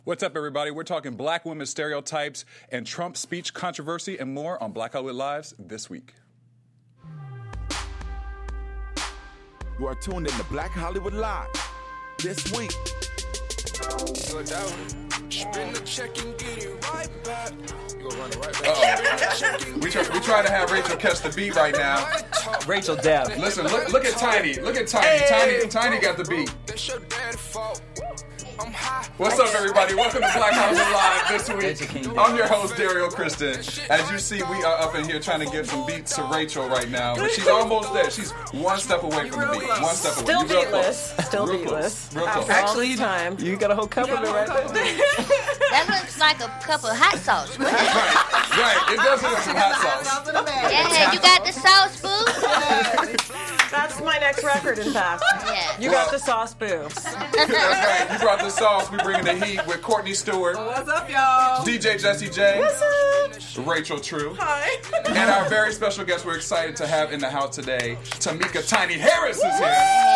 What's up, everybody? We're talking black women stereotypes and Trump speech controversy and more on Black Hollywood Lives this week. You are tuned in to Black Hollywood Live this week. Spin the check and get it right back. You gonna run it right back. We try to have Rachel catch the beat right now. Rachel Dab. Listen, look at Tiny. Look at Tiny. Hey. Tiny got the beat. That's your dad's fault. What's up, everybody? Welcome to Black Hollywood Live this week. I'm your host, Dario Kristen. As you see, we are up in here trying to give some beats to Rachel right now, but she's almost there. She's one step away from the beat. One step away. Still beatless. Still beatless. Actually, time. You got a whole cup of it right there. That looks like a cup of hot sauce. Right. It does look like some hot sauce. Yeah, you got the sauce, boo? That's my next record, in fact. Yeah. You got the sauce, boo. That's right. You brought the sauce. We bringing the heat with Courtney Stewart. What's up, y'all? DJ Jesse J. What's up? Rachel True. Hi. And our very special guest we're excited to have in the house today, Tamika Tiny Harris is here.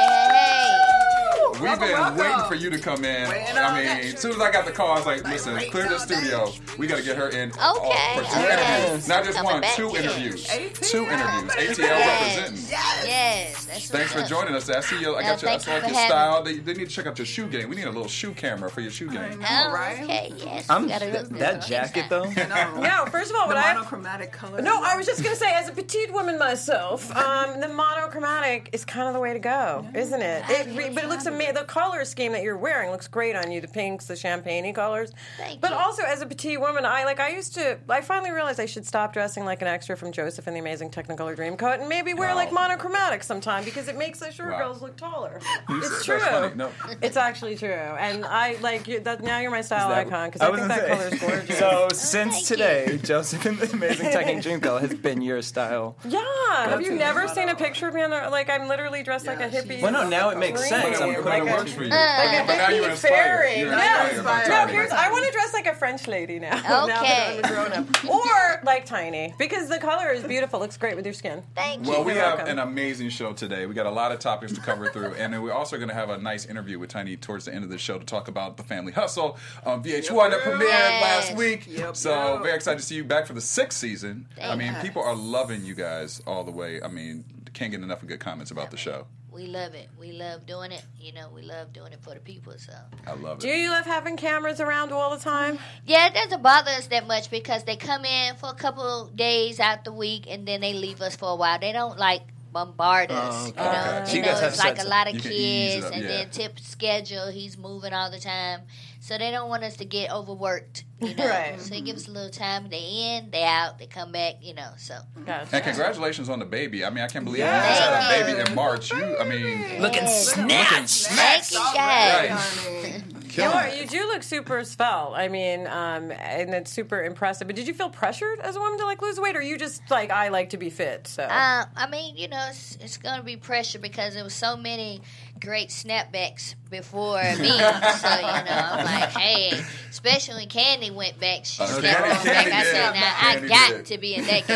Hey. We've been waiting for you to come in. I mean, as soon as I got the call, I was like, listen, clear the studio. We got to get her in for two interviews. Not just one, two interviews. Two interviews. ATL representing. Yes. Thanks for joining us. I see you. I saw your style. They need to check out your shoe game. We need a little shoe camera for your shoe game. Okay, yes. That jacket, though? No, first of all, the monochromatic color. No, I was just going to say, as a petite woman myself, the monochromatic is kind of the way to go, isn't it? But it looks amazing. The color scheme that you're wearing looks great on you. The pinks, the champagne-y colors. Thank but you. also, as a petite woman, I finally realized I should stop dressing like an extra from Joseph and the Amazing Technicolor Dreamcoat and maybe wear like monochromatic sometime because it makes the short girls look taller. It's true. No. It's actually true. And I like you, that. Now you're my style icon because I think that color is gorgeous. So since today, Joseph and the Amazing Technicolor Dreamcoat has been your style. Yeah. Have you never seen a picture of me on the, like I'm literally dressed like a hippie? Well, no, now it makes sense. But it works for you. Like But now you're inspired. You're inspired. No, I want to dress like a French lady now. Okay. Now that I'm a grown-up. Or like Tiny, because the color is beautiful. Looks great with your skin. Thank you. Well, we You're have welcome. an amazing show today. We got a lot of topics to cover through, and then we're also going to have a nice interview with Tiny towards the end of the show to talk about The Family Hustle on VH1 that premiered last week. So very excited to see you back for the 6th season. I mean, people are loving you guys all the way. I mean, can't get enough of good comments about the show. We love it. We love doing it. You know, we love doing it for the people, so. I love it. Do you love having cameras around all the time? Yeah, it doesn't bother us that much because they come in for a couple days out the week and then they leave us for a while. They don't, like, bombard us. Okay. You know, So you guys have it's like sets a lot of you can ease kids it up, and yeah. then Tip's schedule, he's moving all the time. So they don't want us to get overworked, you know. Right. So they give us a little time. They in, they out, they come back, you know, so. Gotcha. And congratulations on the baby. I mean, I can't believe you Yes. just had a baby in March. Looking snatched. Thank you, guys. Right. You do look super svelte. I mean, and it's super impressive. But did you feel pressured as a woman to like lose weight, or you just like I like to be fit? So I mean, you know, it's going to be pressure because there was so many great snapbacks before me. So, you know, I'm like, hey, especially when Candy went back, she snapped back. I said, now I got to be in that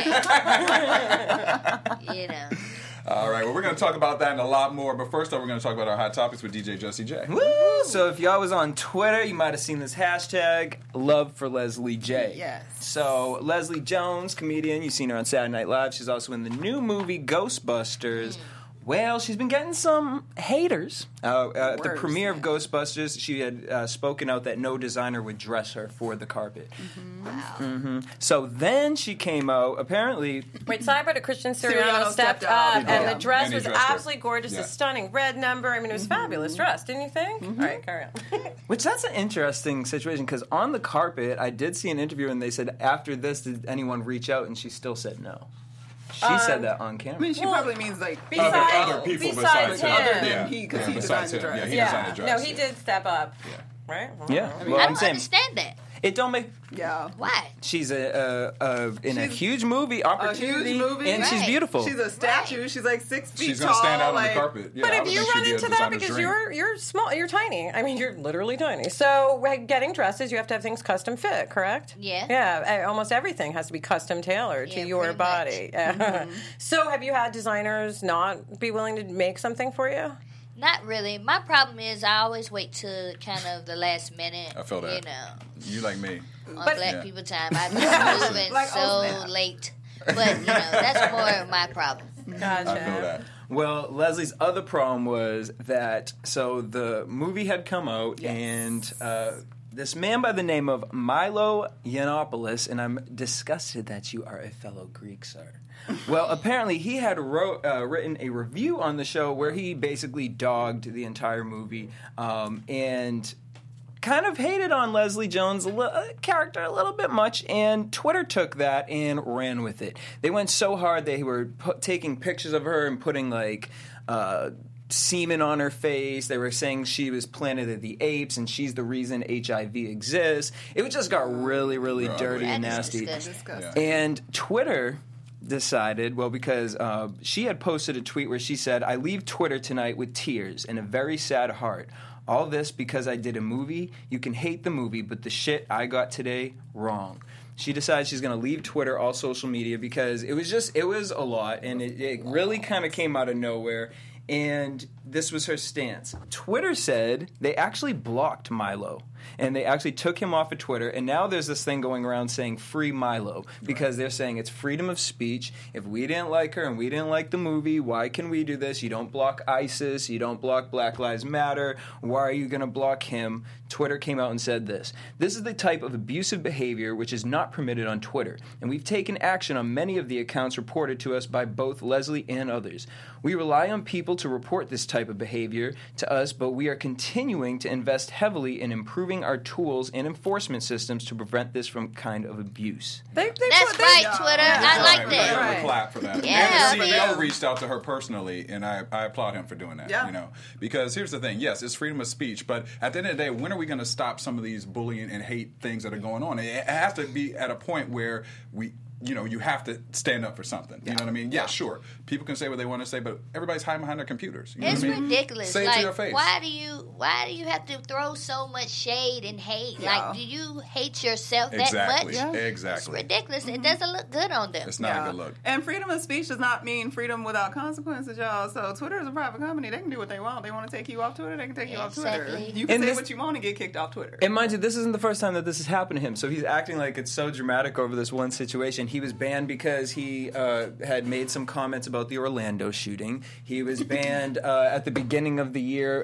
game. You know. All right, well, we're going to talk about that and a lot more. But first off, we're going to talk about our hot topics with DJ Jesse J. Woo! So if y'all was on Twitter, you might have seen this hashtag, Love for Leslie J. Yes. So Leslie Jones, comedian, you've seen her on Saturday Night Live. She's also in the new movie Ghostbusters. Well, she's been getting some haters. At the premiere of Ghostbusters, she had spoken out that no designer would dress her for the carpet. Wow. So then she came out, apparently... wait, sidebar to Christian Siriano stepped up, and the dress And he was dressed her. absolutely gorgeous. Yeah. A stunning red number. I mean, it was fabulous dress, didn't you think? All right, carry on. Which, that's an interesting situation, because on the carpet, I did see an interview, and they said, after this, did anyone reach out? And she still said no. She said that on camera. I mean, she probably means like Other people besides him. other than Yeah. he, because Yeah, he designed besides the him. dress. Yeah, he designed the dress. No, he did step up. Yeah. Right? Yeah. I mean, Well, I I'm don't saying understand that. it don't make... Yeah. Why? She's in a huge movie, opportunity, huge movie. and she's Right. beautiful. She's a statue. She's like 6 feet She's tall. going to stand out on like, the carpet. Yeah, but I if would you think run she'd be a into that designer's because dream. you're small, you're tiny. I mean, you're literally tiny. So getting dresses, you have to have things custom fit, correct? Yeah. Yeah, almost everything has to be custom tailored to Yeah, your pretty body. So have you had designers not be willing to make something for you? Not really. My problem is I always wait till kind of the last minute. I feel that. You know. You like me. On Black people time. I've been moving Like, so late. But, that's more of my problem. Gotcha. I feel that. Well, Leslie's other problem was that, so the movie had come out, and this man by the name of Milo Yiannopoulos, and I'm disgusted that you are a fellow Greek, sir. Well, apparently he had written a review on the show where he basically dogged the entire movie and kind of hated on Leslie Jones' character a little bit much, and Twitter took that and ran with it. They went so hard they were taking pictures of her and putting semen on her face. They were saying she was Planet of the Apes and she's the reason HIV exists. It just got really, really dirty and nasty. Disgusting. And Twitter decided, because she had posted a tweet where she said, "I leave Twitter tonight with tears and a very sad heart. All this because I did a movie. You can hate the movie, but the shit I got today, wrong." She decides she's going to leave Twitter, all social media, because it was a lot, and it really kind of came out of nowhere. And this was her stance. Twitter said they actually blocked Milo, and they actually took him off of Twitter, and now there's this thing going around saying free Milo, because they're saying it's freedom of speech. If we didn't like her and we didn't like the movie, why can we do this? You don't block ISIS, you don't block Black Lives Matter, why are you going to block him? Twitter came out and said this. This is the type of abusive behavior which is not permitted on Twitter, and we've taken action on many of the accounts reported to us by both Leslie and others. We rely on people to report this type of behavior to us, but we are continuing to invest heavily in improving our tools and enforcement systems to prevent this from kind of abuse. That's right, Twitter. I like We give that. him a clap for that. Yeah, and the CEO yeah. reached out to her personally, and I applaud him for doing that. Yeah. Because here's the thing: yes, it's freedom of speech, but at the end of the day, when are we going to stop some of these bullying and hate things that are going on? It has to be at a point where you have to stand up for something. You know what I mean? Yeah, sure. People can say what they want to say, but everybody's hiding behind their computers. You know It's what I mean? ridiculous. Say it to their face. Why do you have to throw so much shade and hate? Yeah. Like, do you hate yourself that Exactly. much? Exactly. It's ridiculous. It doesn't look good on them. It's not a good look. And freedom of speech does not mean freedom without consequences, y'all. So Twitter is a private company. They can do what they want. They want to take you off Twitter, they can take you off Twitter. Exactly. You can And say this- what you want and get kicked off Twitter. And mind you, this isn't the first time that this has happened to him. So he's acting like it's so dramatic over this one situation. He was banned because he had made some comments about the Orlando shooting. He was banned at the beginning of the year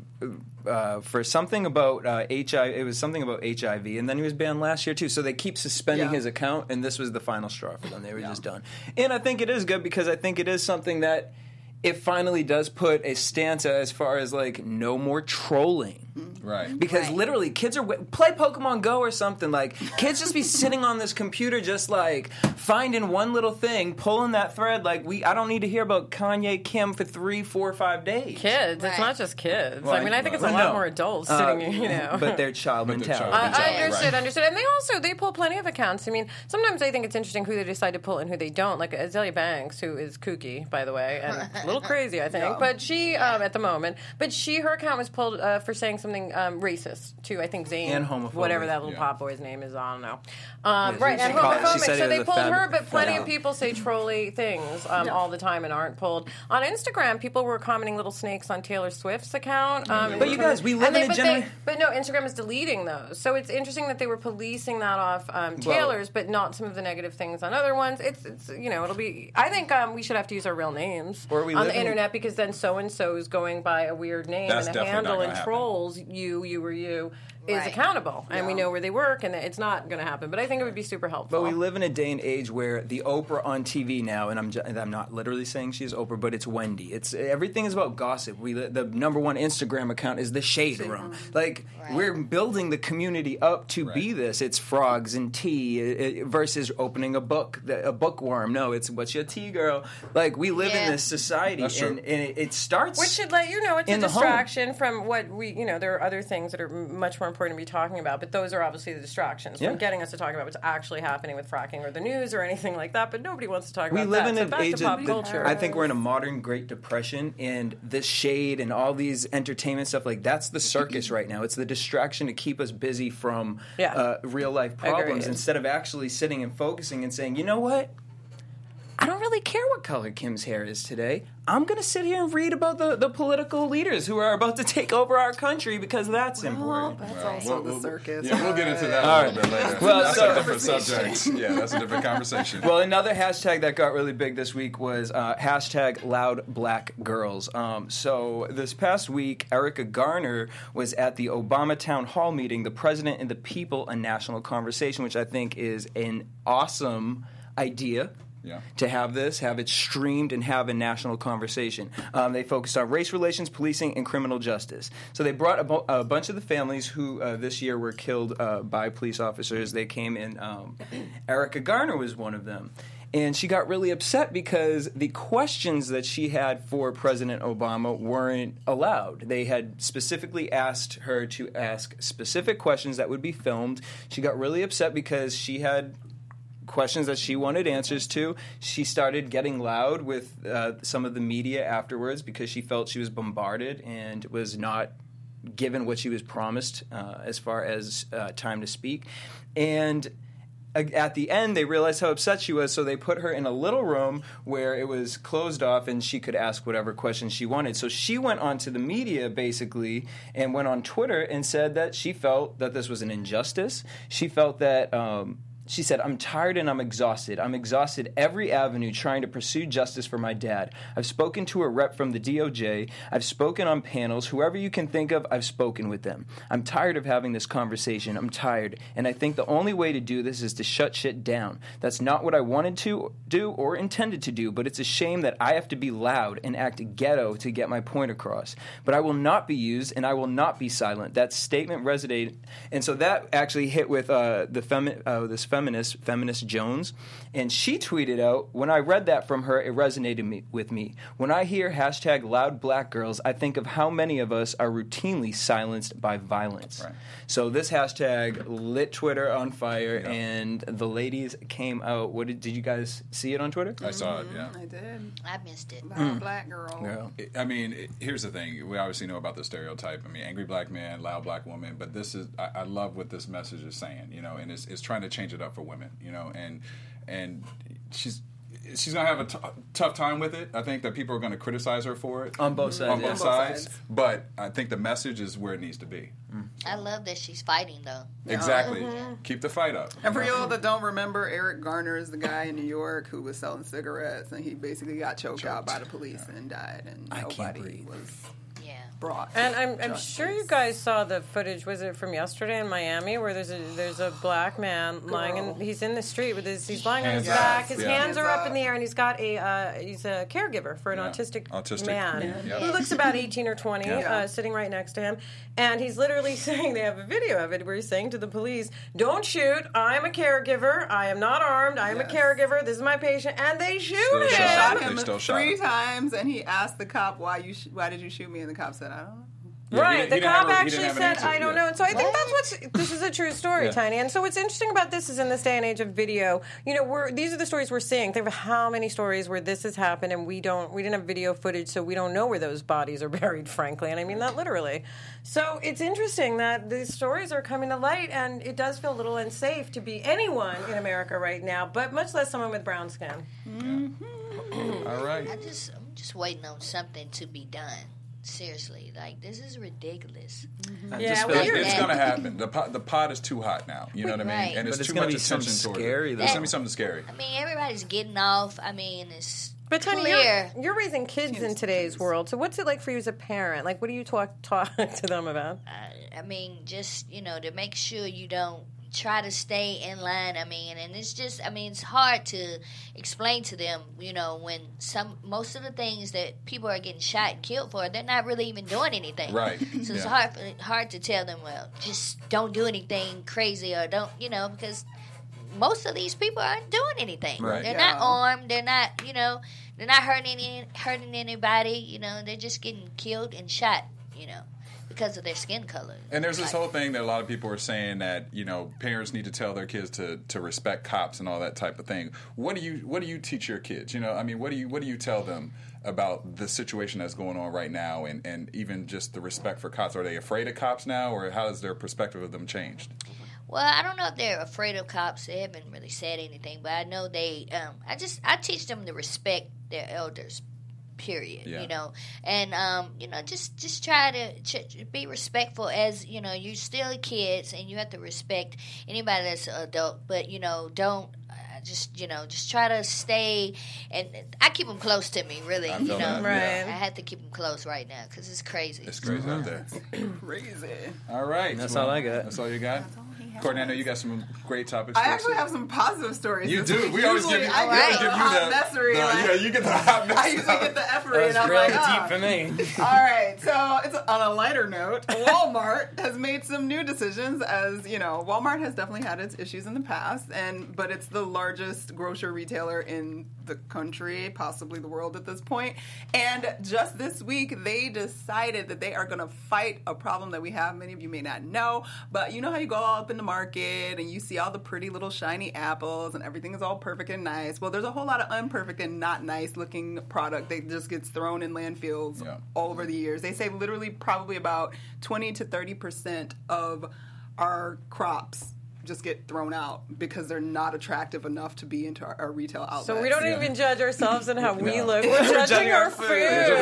for something about HIV. It was something about HIV, and then he was banned last year too. So they keep suspending his account, and this was the final straw for them. They were just done. And I think it is good because I think it is something that it finally does put a stance as far as like no more trolling. Right. Because Right. literally, kids are play Pokemon Go or something. Like kids just be sitting on this computer, just like finding one little thing, pulling that thread. Like I don't need to hear about Kanye, Kim for 3, 4, 5 days. Kids. Right. It's not just kids. Well, I mean, I think it's a well, lot no. more adults sitting, But their child But their mentality. child I Right. understood. And they pull plenty of accounts. I mean, sometimes I think it's interesting who they decide to pull and who they don't. Like Azealia Banks, who is kooky, by the way, and a little crazy, I think. But she, at the moment, her account was pulled for saying something racist to, I think, Zayn. And homophobic. Whatever that little Yeah. pop boy's name is, I don't know. she Right, and called it- she homophobic. said So it they was a pulled her, fat- but plenty fat of people say trolly things all the time and aren't pulled. On Instagram, people were commenting little snakes on Taylor Swift's account. But you guys, we live in a generation. But no, Instagram is deleting those. So it's interesting that they were policing that off Taylor's, but not some of the negative things on other ones. It's it'll be. I think we should have to use our real names Or we on live the in- internet because then so and so is going by a weird name That's and a definitely handle not and gonna trolls you or you is Right. accountable, and we know where they work, and it's not going to happen. But I think it would be super helpful. But we live in a day and age where the Oprah on TV now, and I'm not literally saying she's Oprah, but it's Wendy. It's everything is about gossip. The number one Instagram account is the Shade Room. Like we're building the community up to be this. It's frogs and tea versus opening a bookworm. No, it's what's your tea, girl? Like we live in this society, That's true. and it starts. Which should let you know it's a in the home. distraction from what there are other things that are much more important to be talking about, but those are obviously the distractions from getting us to talk about what's actually happening with fracking or the news or anything like that, but nobody wants to talk We about live that. in So an back age to pop of culture. I think we're in a modern Great Depression, and this shade and all these entertainment stuff, like that's the circus right now. It's the distraction to keep us busy from real life problems Agreed. instead of actually sitting and focusing and saying, you know what? I don't really care what color Kim's hair is today. I'm going to sit here and read about the political leaders who are about to take over our country because that's important. That's also the circus. Yeah, we'll get into that a little bit later. Well, that's so- a different subject. Yeah, that's a different conversation. Well, another hashtag that got really big this week was hashtag Loud Black Girls. So this past week, Erica Garner was at the Obama Town Hall meeting, The President and the People, a National Conversation, which I think is an awesome idea. Yeah. To have it streamed and have a national conversation. They focused on race relations, policing, and criminal justice. So they brought a bunch of the families who this year were killed by police officers. They came in. Erica Garner was one of them. And she got really upset because the questions that she had for President Obama weren't allowed. They had specifically asked her to ask specific questions that would be filmed. She got really upset because she had questions that she wanted answers to. She started getting loud with some of the media afterwards because she felt she was bombarded and was not given what she was promised as far as time to speak. And at the end, they realized how upset she was, so they put her in a little room where it was closed off and she could ask whatever questions she wanted. So she went onto the media, basically, and went on Twitter and said that she felt that this was an injustice. She felt that... She said, I'm tired and I'm exhausted. I'm exhausted every avenue trying to pursue justice for my dad. I've spoken to a rep from the DOJ. I've spoken on panels. Whoever you can think of, I've spoken with them. I'm tired of having this conversation. I'm tired. And I think the only way to do this is to shut shit down. That's not what I wanted to do or intended to do, but it's a shame that I have to be loud and act ghetto to get my point across. But I will not be used and I will not be silent. That statement resonated. And so that actually hit with this feminist Jones, and she tweeted out, when I read that from her, it resonated with me. When I hear hashtag loud black girls, I think of how many of us are routinely silenced by violence. Right. So this hashtag lit Twitter on fire, and the ladies came out. Did you guys see it on Twitter? I saw it, yeah. I did. I missed it. Black girl. Yeah. I mean, here's the thing. We obviously know about the stereotype. I mean, angry black man, loud black woman. But this is, I love what this message is saying, you know, and it's trying to change it up for women, you know, and she's going to have a tough time with it. I think that people are going to criticize her for it. On both sides. On both sides. But I think the message is where it needs to be. I love that she's fighting, though. Exactly. Keep the fight up. And for y'all that don't remember, Eric Garner is the guy in New York who was selling cigarettes, and he basically got choked out by the police and died, and I can't nobody breathe. was Yeah. brought. And I'm justice. sure you guys saw the footage. Was it from yesterday in Miami where there's a black man lying in, he's in the street with he's lying on his Hands up. back. His Yeah. hands are Hands up in up. the air, and he's got he's a caregiver for an autistic man. Yeah. He looks about 18 or 20, Yeah. sitting right next to him, and he's literally saying, they have a video of it where he's saying to the police, "Don't shoot. I'm a caregiver. I am not armed. I am a caregiver. This is my patient," and they shoot Still him. shot. shot They him still shot 3 him. times, and he asked the cop, "Why did you shoot me?" And the cop said, "I don't know." Yeah, Right, he the didn't cop have he actually didn't have an said, answer, "I don't yeah. know." And so I think this is a true story, Yeah. Tiny. And so what's interesting about this is in this day and age of video, you know, these are the stories we're seeing. Think of how many stories where this has happened, and we didn't have video footage, so we don't know where those bodies are buried, frankly. And I mean that literally. So it's interesting that these stories are coming to light, and it does feel a little unsafe to be anyone in America right now, but much less someone with brown skin. All right. I'm just waiting on something to be done. Seriously, like, this is ridiculous. Yeah, It's you're going to happen. The pot is too hot now. You know what I mean? Right. And it's But it's too gonna much be something attention towards scary, it. though. It's going to be something scary. I mean, everybody's getting off. I mean, it's But Tony, clear. you're raising kids in today's world. So what's it like for you as a parent? Like, what do you talk to them about? I mean, just, you know, to make sure you don't try to stay in line. I mean, and it's just, I mean, it's hard to explain to them, you know, when most of the things that people are getting shot and killed for, they're not really even doing anything. Right. So it's Yeah. hard to tell them, well, just don't do anything crazy or don't, you know, because most of these people aren't doing anything. Right. They're Yeah. not armed. They're not, you know, they're not hurting anybody. You know, they're just getting killed and shot, you know, because of their skin color. And there's this whole thing that a lot of people are saying that, you know, parents need to tell their kids to respect cops and all that type of thing. What do you teach your kids? You know, I mean, what do you tell them about the situation that's going on right now, and even just the respect for cops? Are they afraid of cops now, or how has their perspective of them changed? Well, I don't know if they're afraid of cops. They haven't really said anything, but I know they. I teach them to respect their elders. Period. Yeah. You know, and just try to be respectful. As you know, you're still kids, and you have to respect anybody that's an adult. But don't. Just try to stay, and I keep them close to me. Really, I feel that, right? yeah. I have to keep them close right now because it's crazy. It's crazy out there. Crazy. All right. That's all I got. That's all you got? Courtney, I know you got some great topics. I for us. actually have some positive stories. You this do. week. We always give you. Usually, We always give you hot messery. yeah, you get the hot mess. I usually get the effery, That and was I'm real like, deep for me. All right, so it's on a lighter note. Walmart has made some new decisions. As you know, Walmart has definitely had its issues in the past, but it's the largest grocery retailer in the country, possibly the world at this point. And just this week, they decided that they are going to fight a problem that we have. Many of you may not know, but you know how you go up in the market and you see all the pretty little shiny apples and everything is all perfect and nice. Well, there's a whole lot of imperfect and not nice looking product that just gets thrown in landfills all over the years. They say literally probably about 20 to 30% of our crops just get thrown out because they're not attractive enough to be into our retail outlets. So we don't even judge ourselves and how we look. We're judging our food.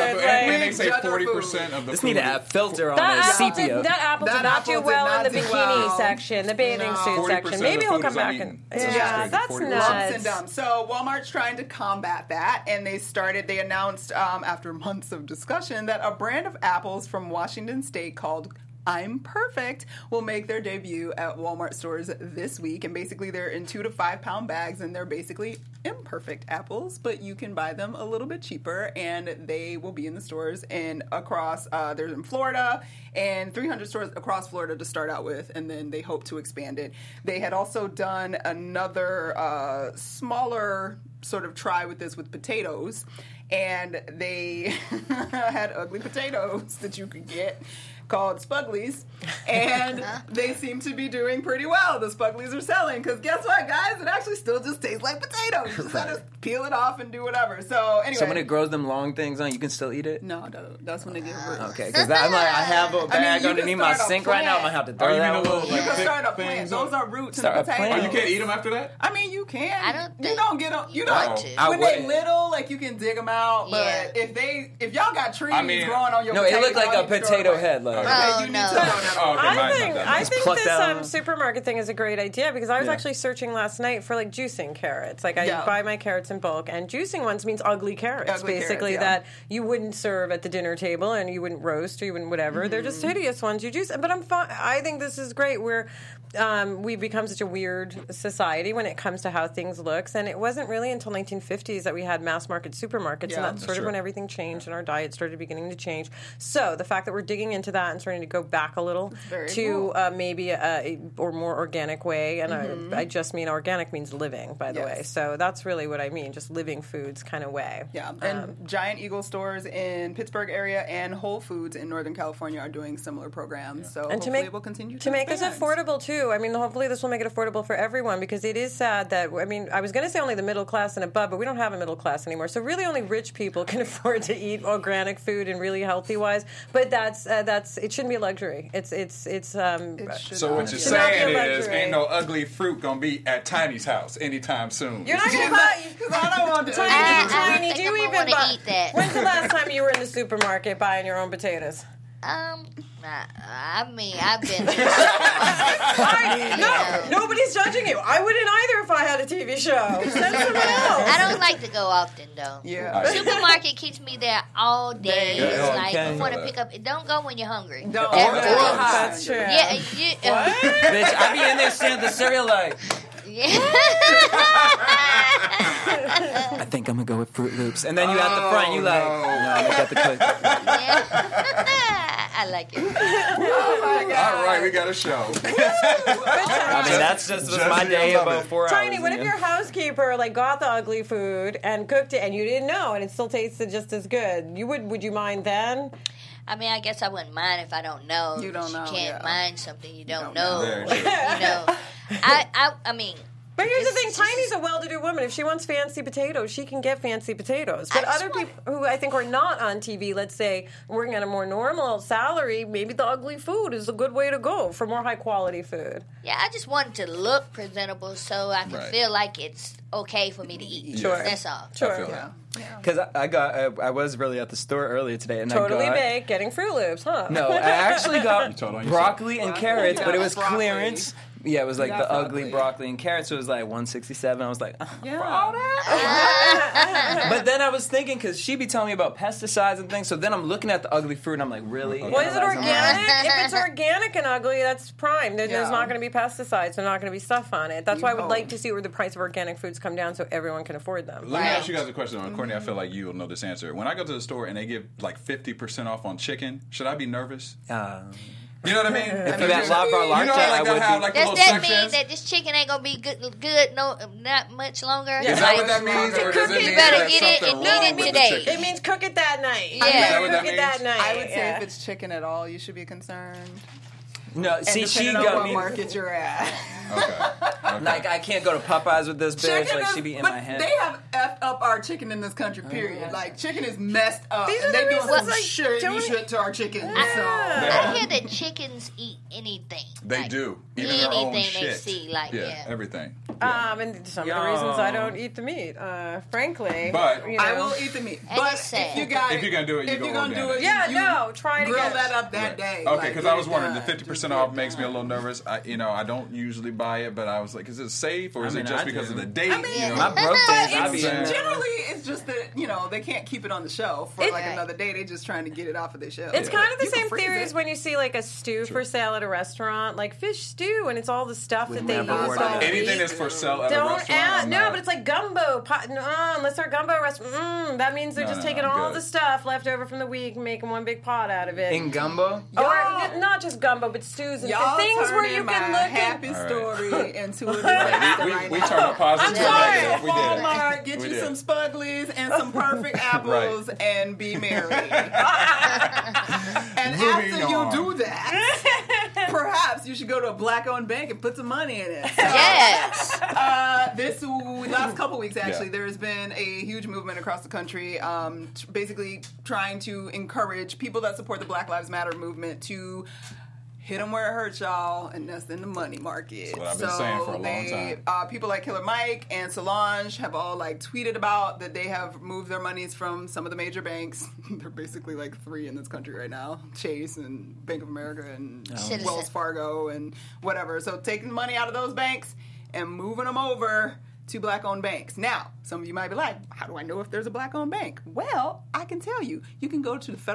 And they say 40% of the Just food. need a filter on That the apple sepia. did not do well in the bikini section, the bathing suit 40% section. Maybe of the he'll food come is back uneaten. and Yeah, that's 40%. lumps nuts. and dumps. So Walmart's trying to combat that, and they announced after months of discussion that a brand of apples from Washington State called I'm Perfect will make their debut at Walmart stores this week. And basically they're in 2 to 5 pound bags, and they're basically imperfect apples, but you can buy them a little bit cheaper, and they will be in the stores across, there's in Florida and 300 stores across Florida to start out with, and then they hope to expand it. They had also done another smaller sort of try with this with potatoes, and they had ugly potatoes that you could get called Spuglies, and they seem to be doing pretty well. The Spuglies are selling because guess what, guys? It actually still just tastes like potatoes. You just gotta peel it off and do whatever. So anyway, So when it grows them long things on, you can still eat it? no, that's when they get root. Okay, because I'm like, I have a bag you can underneath my start a sink right now. I'm going to have to throw you that mean a little, away. You can thick start a plant. things Those on- are roots Start and a potatoes. plant. Oh, you can't eat them after that? I mean, you can. I don't You think don't get them. You you don't. want to. I When they wouldn't. little, like you can dig them out. But Yeah. if y'all got trees I mean, growing on your No, potatoes, it looked like y'all a need to throw it potato away. head. Like. Oh, You need no. to throw that Oh, away. okay, mine's I not that think bad. pluck this down. supermarket thing is a great idea because I was Yeah. actually searching last night for like juicing carrots. Like I Yeah. buy my carrots in bulk, and juicing ones means ugly carrots, Ugly basically carrots, yeah. that you wouldn't serve at the dinner table and you wouldn't roast or you wouldn't whatever. They're just hideous ones you juice. But I think this is great. We've become such a weird society when it comes to how things looks, and it wasn't really until 1950s that we had mass market supermarkets, Yeah. and that's sort true. of when everything changed and our diet started beginning to change. So the fact that we're digging into that and starting to go back a little very to cool. maybe a or more organic way, and I just mean organic means living, by the Yes. way. So that's really what I mean, just living foods kind of way. Yeah, and Giant Eagle stores in Pittsburgh area and Whole Foods in Northern California are doing similar programs. So And hopefully it will continue to make this expand. affordable too. I mean, hopefully this will make it affordable for everyone because it is sad that I was going to say only the middle class and above, but we don't have a middle class anymore. So really, only rich people can afford to eat organic food and really healthy wise. But that's it shouldn't be a luxury. It's It should So not what be. you're Should not be a saying is, luxury. ain't no ugly fruit gonna be at Tiny's house anytime soon. You're not going to buy. Because I don't want to. Tiny, I Tiny, think do you I'm even gonna wanna buy? eat that. When's the last time you were in the supermarket buying your own potatoes? I mean, I've been. No, nobody's judging you. I wouldn't either if I had a TV show. Send someone else. I don't like to go often though. Yeah. Supermarket keeps me there all day. Yeah, It's like okay. you want to pick up. Don't go when you're hungry. Don't. That's true. Yeah, Bitch, I be in there staring at the cereal like, I think I'm going to go with Fruit Loops. And then you at the front, you like, no, I got the cookie. I like it. All right, we got a show. I mean, that's just my day love about it. 4 hours. Tiny, what if you your know? housekeeper got the ugly food and cooked it and you didn't know and it still tasted just as good? Would you mind then? I mean, I guess I wouldn't mind if I don't know. You don't know, You can't yeah. mind something you don't know. know. Very true. You know, I mean, But here's the thing, Tiny's a well-to-do woman. If she wants fancy potatoes, she can get fancy potatoes. But other people who I think are not on TV, let's say, working at a more normal salary, maybe the ugly food is a good way to go for more high-quality food. Yeah, I just wanted to look presentable so I can feel like it's okay for me to eat. Sure. That's all. Sure. Because I was really at the store earlier today, and Totally I got... baked, getting Fruit Loops, huh? No, I actually got told on broccoli and carrots, but it was broccoli. clearance. Yeah, it was like got the ugly broccoli. broccoli and carrots. So it was like $167. I was like, Yeah. for all that? But then I was thinking, because she be telling me about pesticides and things, so then I'm looking at the ugly fruit, and I'm like, really? Well, is it Analyzing organic? If it's organic and ugly, that's prime. There's not going to be pesticides. There's not going to be stuff on it. That's why I would like to see where the price of organic foods come down so everyone can afford them. Let me ask you guys a question. Courtney, I feel like you will know this answer. When I go to the store and they give like 50% off on chicken, should I be nervous? You know what I mean? If that La Barlarca, you know how, like, I they'll would have be. like the Does little that sections? mean that this chicken ain't gonna be good not much longer? Is that what that means, or does it You mean better there's get it something and wrong eat it with the today. chicken? It means cook it that night. Yeah. Is that what that Cook it that means? night. I would say yeah. if it's chicken at all, you should be concerned. No, And see, she depending on got what me. market you're at. Okay. Like, I can't go to Popeyes with this bitch. Chicken Like, is- she be in but my head. they have effed up our chicken in this country, period. Like, chicken is messed up. These and are they the doing reasons, some like, shady don't- shit to our chicken. I hear that chickens eat anything. They Like, do. Even their own anything they shit. see, like, yeah. everything. And some of the reasons I don't eat the meat, frankly. But- you know. I will eat the meat. And But it's sad. if you got If you're gonna do it, you if go you're gonna do organic. it, Yeah, you no, try to grill get- that up that day. Okay, like, because get I was it wondering, the done. 50% Just off get makes me a done. little nervous. I don't usually buy it, but I was like, is it safe or is I mean, it just I because do. of the date? I mean, you know? My broke days, I It's be generally, it's just that, they can't keep it on the shelf for like Right. another day. They're just trying to get it off of their shelf. It's kind of the You can same freeze theory it. as when you see like a stew for sale at a restaurant, like fish stew, and it's all the stuff that they use never ordered all it. Anything week. that's for sale at a Don't restaurant. add, I'm no, not- but it's like gumbo. Unless they're gumbo restaurant, that means they're No, just no, taking I'm all good. the stuff left over from the week and making one big pot out of it. In gumbo? Or not just gumbo, but stews and Y'all things where turning you my can look at. happy All right. story into a disaster right we now. turned a positive to sorry. negative. We did it. Walmart, get We you did. some Spuglies and some perfect apples and be merry. And Moving after on. you do that, perhaps you should go to a black-owned bank and put some money in it. So, Yes. this last couple weeks, actually, Yeah. there has been a huge movement across the country, basically trying to encourage people that support the Black Lives Matter movement to hit them where it hurts, y'all, and that's in the money market. That's what I've been saying for a long time. People like Killer Mike and Solange have all tweeted about that they have moved their monies from some of the major banks. They're basically like 3 in this country right now: Chase and Bank of America and Citizen. Wells Fargo and whatever. So taking money out of those banks and moving them over to black-owned banks. Now, some of you might be like, how do I know if there's a black-owned bank? Well, I can tell you. You can go to the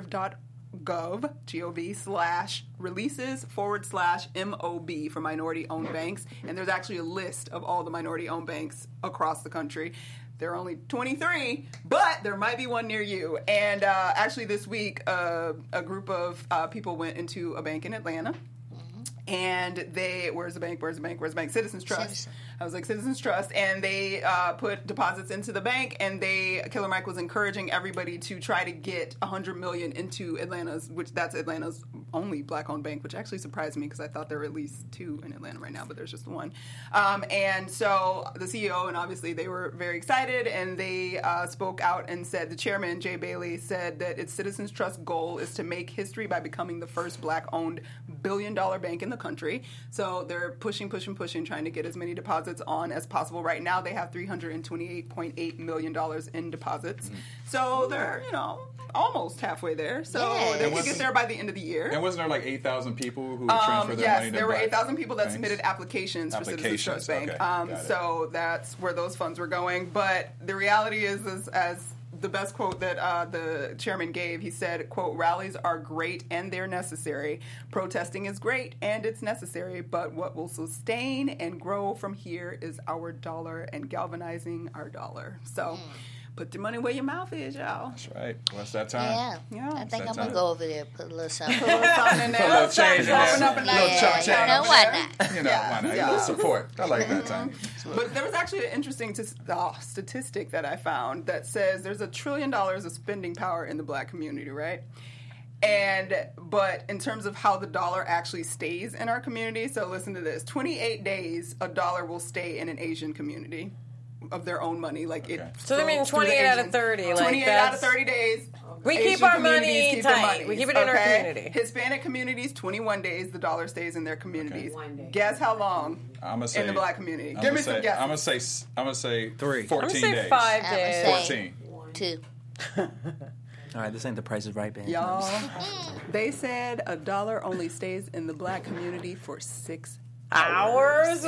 federalreserve.gov/releases/MOB for minority-owned banks, and there's actually a list of all the minority-owned banks across the country. There are only 23, but there might be one near you. And actually this week, a group of people went into a bank in Atlanta. And where's the bank? Citizens Trust. Citizen. I was like, Citizens Trust. And they put deposits into the bank, and Killer Mike was encouraging everybody to try to get $100 million into that's Atlanta's only black-owned bank, which actually surprised me because I thought there were at least 2 in Atlanta right now, but there's just one. And so the CEO, and obviously they were very excited, and they spoke out and said, the chairman, Jay Bailey, said that its Citizens Trust goal is to make history by becoming the first black-owned billion-dollar bank in the country. So they're pushing, trying to get as many deposits on as possible. Right now, they have $328.8 million in deposits. So they're, almost halfway there. So Yeah. they can get there by the end of the year. And wasn't there like 8,000 people who transferred their money Yes, to there were black 8,000 people that banks? submitted applications for Citizens Trust Bank. Okay, got it. So that's where those funds were going. But the reality is as the best quote that the chairman gave, he said, quote, "Rallies are great and they're necessary. Protesting is great and it's necessary. But what will sustain and grow from here is our dollar and galvanizing our dollar." So put your money where your mouth is, y'all. That's right. Well, it's that time. Yeah. I think That I'm going time. to go over there and put a little something. Put a little something in there. Put a little change in there. Dropping up and Little down. chump change. You know, why not? Why not? A little support. I like that time. But there was actually an interesting statistic that I found that says there's $1 trillion of spending power in the black community, right? But in terms of how the dollar actually stays in our community, so listen to this: 28 days, a dollar will stay in an Asian community of their own money. So they mean 28 out of 30. 28 out of 30 days. We Asian keep our communities money keep their tight. monies, We keep it in our community. Hispanic communities, 21 days, the dollar stays in their communities. Guess how long in the black community? Give me some guesses. I'm gonna say 3. 14 I'm gonna say days. 5 I'm gonna days. say 14. 2. All right, this ain't the Price is Right band. Y'all, they said a dollar only stays in the black community for 6 Hours?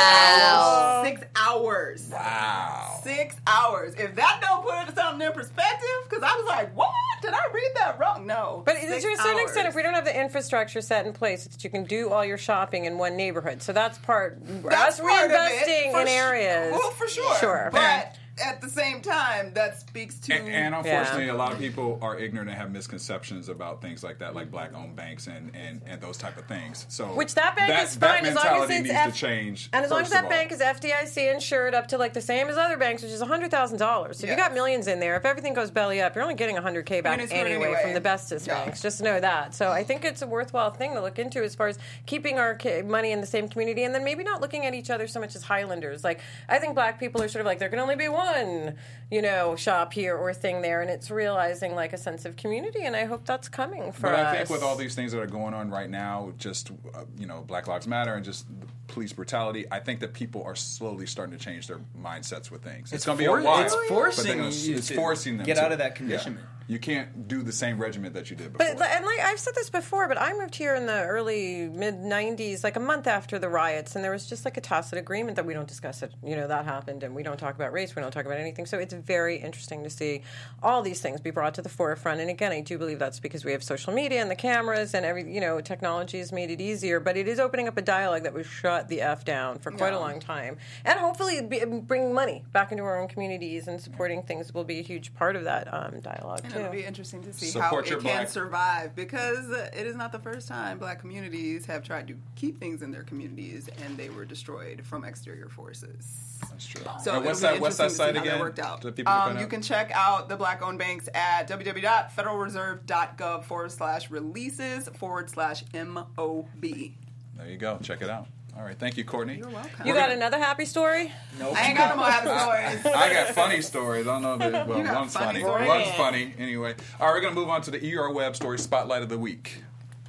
Wow. 6 hours. Wow. 6 hours. If that don't put something in perspective, because I was like, what? Did I read that wrong? No. But 6 to a certain hours. extent, if we don't have the infrastructure set in place, it's that you can do all your shopping in one neighborhood. So that's part. That's us part of it, reinvesting for in areas. Well, for sure. Sure. But at the same time, that speaks to... And unfortunately, a lot of people are ignorant and have misconceptions about things like that, like black-owned banks and those type of things. So Which that bank is that fine as long as mentality it's needs to change. And as long as first of that all. bank is FDIC insured up to like the same as other banks, which is $100,000. So if you got millions in there, if everything goes belly up, you're only getting $100K back anyway from the bestest banks. Just know that. So I think it's a worthwhile thing to look into as far as keeping our money in the same community, and then maybe not looking at each other so much as Highlanders. Like I think black people are sort of like there can only be one, shop here or thing there, and it's realizing like a sense of community, and I hope that's coming for us. But I think with all these things that are going on right now, just Black Lives Matter and just police brutality, I think that people are slowly starting to change their mindsets with things. It's going to be a while. It's forcing it's forcing them get to out of that conditionment. Yeah. You can't do the same regimen that you did before. And like I've said this before, but I moved here in the early mid-90s, like a month after the riots, and there was just like a tacit agreement that we don't discuss it. That happened, and we don't talk about race, we don't talk about anything. So it's very interesting to see all these things be brought to the forefront. And again, I do believe that's because we have social media and the cameras and technology has made it easier, but it is opening up a dialogue that was shut the F down for quite a long time. And hopefully bringing money back into our own communities and supporting things will be a huge part of that dialogue. It'll be interesting to see Support how your it can black- survive, because it is not the first time black communities have tried to keep things in their communities and they were destroyed from exterior forces. That's true. So what's it'll be that interesting to see site how that again? worked out. So people can find You out? can check out the black-owned banks at www.federalreserve.gov/releases/MOB. There you go. Check it out. All right. Thank you, Courtney. You're welcome. You got another happy story? Nope. I ain't got no more happy stories. I got funny stories. I don't know that. Well, You got one's funny funny. stories. One's funny. Anyway. All right, we're going to move on to the ER Web Story Spotlight of the Week.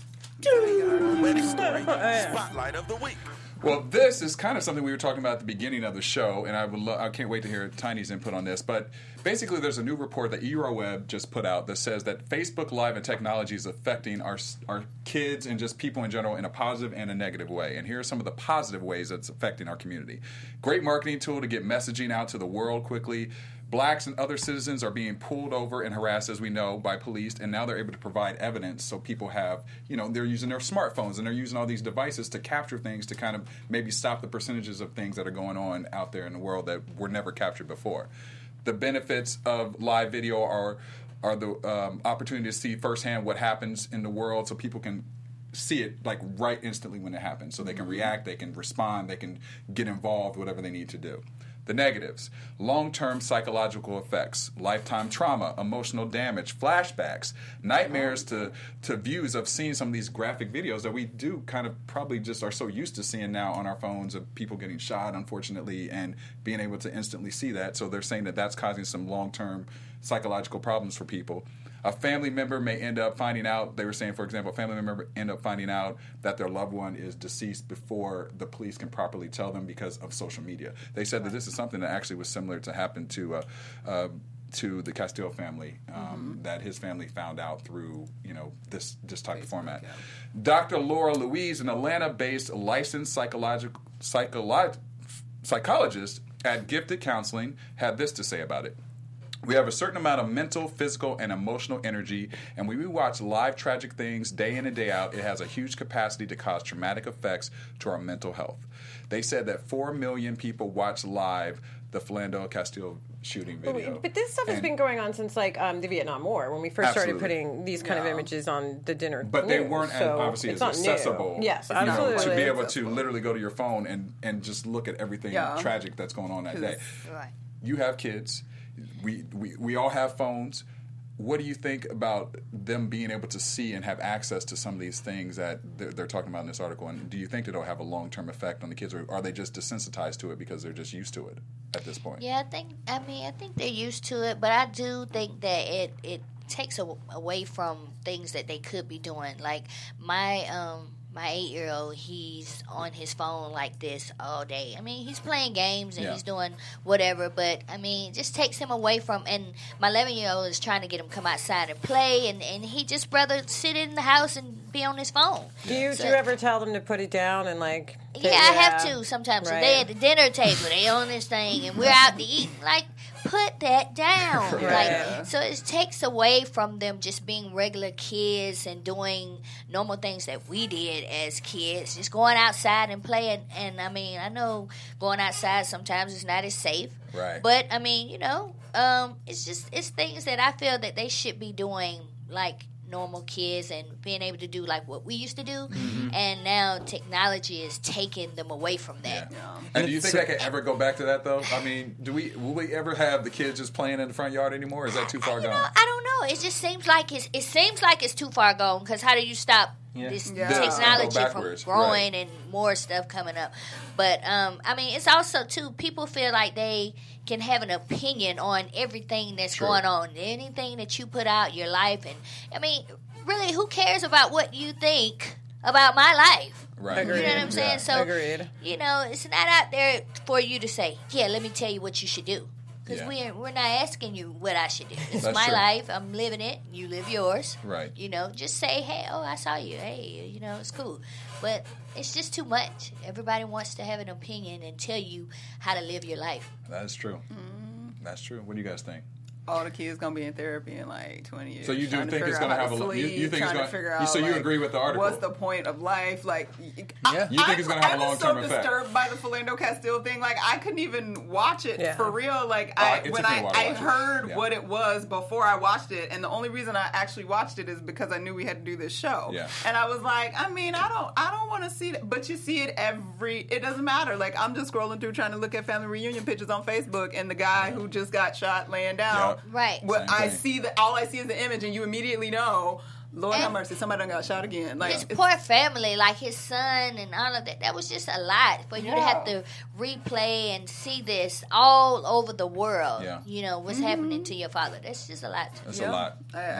Spotlight of the week. Well, this is kind of something we were talking about at the beginning of the show, and I can't wait to hear Tiny's input on this. But basically, there's a new report that EuroWeb just put out that says that Facebook Live and technology is affecting our kids and just people in general in a positive and a negative way. And here are some of the positive ways that's affecting our community. Great marketing tool to get messaging out to the world quickly. Blacks and other citizens are being pulled over and harassed, as we know, by police, and now they're able to provide evidence. So people have, they're using their smartphones and they're using all these devices to capture things to kind of maybe stop the percentages of things that are going on out there in the world that were never captured before. The benefits of live video are the opportunity to see firsthand what happens in the world, so people can see it like right instantly when it happens. So they can react, they can respond, they can get involved, whatever they need to do. The negatives: long-term psychological effects, lifetime trauma, emotional damage, flashbacks, nightmares to views of seeing some of these graphic videos that we do kind of probably just are so used to seeing now on our phones of people getting shot, unfortunately, and being able to instantly see that. So they're saying that that's causing some long-term psychological problems for people. A family member may end up finding out, they were saying, for example, a family member end up finding out that their loved one is deceased before the police can properly tell them because of social media. They said that this is something that actually was similar to happen to the Castile family, that his family found out through, this type of format. Yeah. Dr. Laura Louise, an Atlanta-based licensed psychologist at Gifted Counseling, had this to say about it. We have a certain amount of mental, physical, and emotional energy, and when we watch live tragic things day in and day out, it has a huge capacity to cause traumatic effects to our mental health. They said that 4 million people watch live the Philando Castile shooting video. But this stuff has been going on since like the Vietnam War, when we first started putting these kind of images on the dinner. But they weren't obviously as accessible. Yes, absolutely. To be able to literally go to your phone and just look at everything tragic that's going on that day. Right. You have kids. We all have phones. what do you think about them being able to see and have access to some of these things that they're talking about in this article? And do you think it'll have a long-term effect on the kids, or are they just desensitized to it because they're just used to it at this point? Yeah, I think they're used to it, but I do think that it takes away from things that they could be doing. Like my 8-year-old, he's on his phone like this all day. I mean, he's playing games and he's doing whatever, but I mean, it just takes him away from. And my 11-year-old is trying to get him to come outside and play, and he just rather sit in the house and be on his phone. Do you ever tell them to put it down and like? Yeah, I have to sometimes. Right. So they at the dinner table, they on this thing, and we're out to eat. Like, put that down. Right. Like, so it takes away from them just being regular kids and doing normal things that we did as kids, just going outside and playing. And I mean, I know going outside sometimes is not as safe. Right. But I mean, it's things that I feel that they should be doing, like normal kids, and being able to do like what we used to do. And now technology is taking them away from that. Yeah. And do you think I could ever go back to that though? I mean, will we ever have the kids just playing in the front yard anymore? Or is that too far gone? I don't know. It just seems like it's too far gone, because how do you stop this technology from growing and more stuff coming up? But I mean, it's also too, people feel like they can have an opinion on everything that's going on, anything that you put out, your life. And I mean, really, who cares about what you think about my life? Right. Agreed. You know what I'm saying? So, agreed. It's not out there for you to say, yeah, let me tell you what you should do. Because we're not asking you what I should do. It's That's my true. life. I'm living it. You live yours. Right. Just say, hey, I saw you. Hey, it's cool. But it's just too much. Everybody wants to have an opinion and tell you how to live your life. That is true. That's true. What do you guys think? All the kids gonna be in therapy in like 20 years. So you do think it's gonna have a? You think it's gonna? Figure out, so you agree with the article? What's the point of life? Like, you think it's gonna have a long term effect? I was so disturbed by the Philando Castile thing. Like, I couldn't even watch it for real. Like, when I heard what it was before I watched it, and the only reason I actually watched it is because I knew we had to do this show. Yeah. And I was like, I mean, I don't want to see that, but you see it it doesn't matter. Like, I'm just scrolling through trying to look at family reunion pictures on Facebook, and the guy who just got shot laying down. Right. All I see is the image, and you immediately know, Lord have mercy, somebody done got shot again. Like, his poor family, like his son and all of that, that was just a lot for you to have to replay and see this all over the world. Yeah. What's happening to your father. That's just a lot. That's a lot.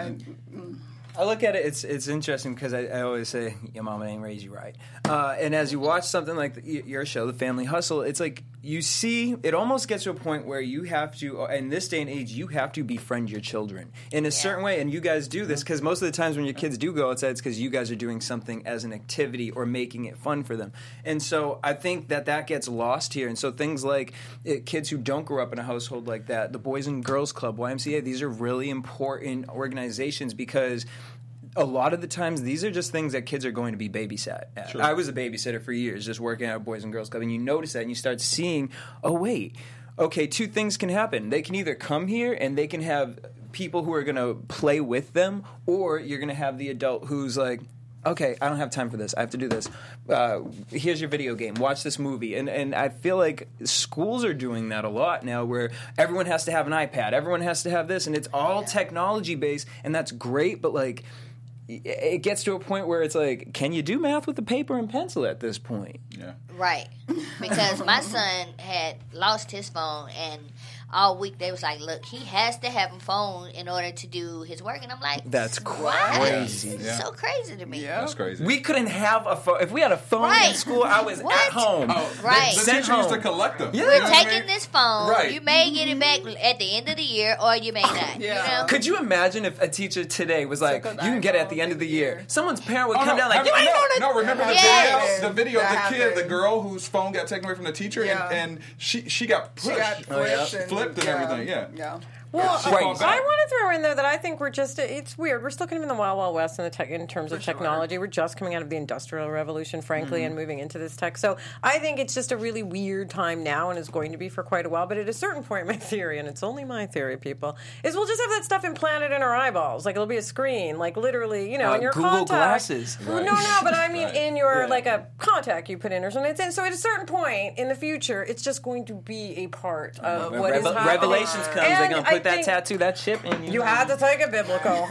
I look at it, it's interesting because I always say, your mama ain't raised you right. And as you watch something like your show, The Family Hustle, it's like you see, it almost gets to a point where you have to, in this day and age, you have to befriend your children in a certain way. And you guys do this because most of the times when your kids do go outside, it's because you guys are doing something as an activity or making it fun for them. And so I think that gets lost here. And so things like kids who don't grow up in a household like that, the Boys and Girls Club, YMCA, these are really important organizations because a lot of the times, these are just things that kids are going to be babysat at. Sure. I was a babysitter for years, just working at a Boys and Girls Club, and you notice that, and you start seeing, oh, wait, okay, two things can happen. They can either come here, and they can have people who are going to play with them, or you're going to have the adult who's like, okay, I don't have time for this. I have to do this. Here's your video game. Watch this movie. And I feel like schools are doing that a lot now where everyone has to have an iPad. Everyone has to have this, and it's all technology-based, and that's great, but, like, it gets to a point where it's like, can you do math with a paper and pencil at this point? Yeah. Right. Because my son had lost his phone, and all week they was like, look, he has to have a phone in order to do his work. And I'm like, that's crazy. It's so crazy to me. Yeah. That's crazy. We couldn't have a phone. If we had a phone in school, I was at home. Right. The teacher used to collect them. Yeah. We're taking this phone. Right. You may get it back at the end of the year, or you may not. You know? Could you imagine if a teacher today was like, you can get it at the end of the year? Someone's parent would come down like, you ain't going to... No, remember the video of the kid, the girl whose phone got taken away from the teacher, and she got pushed. She got flipped and everything, yeah. Well, Right. I want to throw in there that I think we're just, it's weird. We're still kind of in the Wild Wild West in terms of technology. We're just coming out of the Industrial Revolution, frankly, and moving into this tech. So I think it's just a really weird time now and is going to be for quite a while. But at a certain point, my theory, and it's only my theory, people, is we'll just have that stuff implanted in our eyeballs. Like it'll be a screen, like literally, in your Google contact. Glasses. Well, no, but I mean in your, like a contact you put in or something. So at a certain point in the future, it's just going to be a part of what is happening. Revelations comes, they're going to put that think, tattoo, that chip, and you had to take it biblical.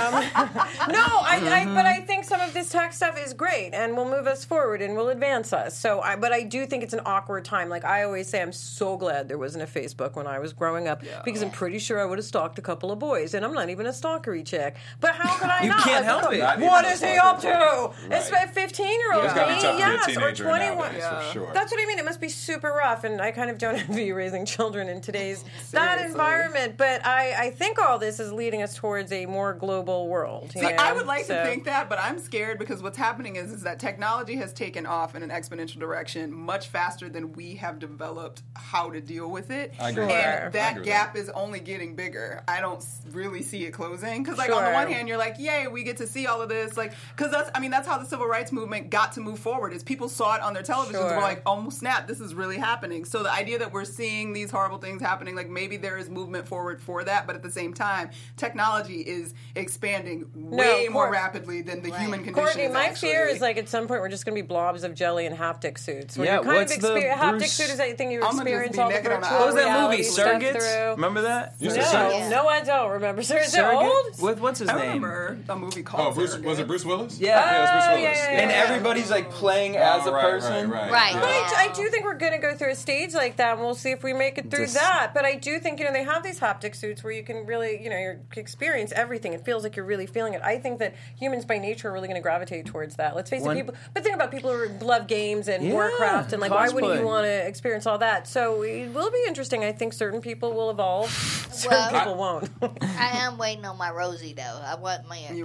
But I think some of this tech stuff is great and will move us forward and will advance us. But I do think it's an awkward time. Like I always say, I'm so glad there wasn't a Facebook when I was growing up because I'm pretty sure I would have stalked a couple of boys, and I'm not even a stalkery chick. But how could I you not? Can't help it. What is he up to? It's a 15-year-old. It's gotta be tough to be a Yes, or teenager 21. nowadays, for sure. That's what I mean. It must be super rough, and I kind of don't envy raising children in today's that environment. But I think all this is leading us towards a more global world. See, I would like to think that, but I'm scared because what's happening is that technology has taken off in an exponential direction much faster than we have developed how to deal with it. I agree. And that gap is only getting bigger. I don't really see it closing because, like, on the one hand, you're like, "Yay, we get to see all of this!" Like, because that's how the civil rights movement got to move forward. Is people saw it on their televisions, were like, "Oh snap, this is really happening." So the idea that we're seeing these horrible things happening, like maybe there is movement forward for that, but at the same time, technology is expanding way more rapidly than the human condition. Courtney, my fear is like at some point we're just going to be blobs of jelly and haptic suits. Yeah, what's the haptic suit is that thing you experience all the virtual What was that movie, reality Surrogates? Remember that? No, I don't remember. Is it old? What's his name? I remember a movie called Bruce, was it Bruce Willis? Yeah. it was Bruce Willis. And everybody's like playing as a person. Right. But I do think we're going to go through a stage like that, and we'll see if we make it through that. But I do think, they have these haptic suits where you can really, you experience everything. It feels like you're really feeling it. I think that humans by nature are really going to gravitate towards that. Let's face it, people. But think about people who love games and Warcraft, and like, why wouldn't you want to experience all that? So it will be interesting. I think certain people will evolve, certain people won't. I am waiting on my Rosie though. I want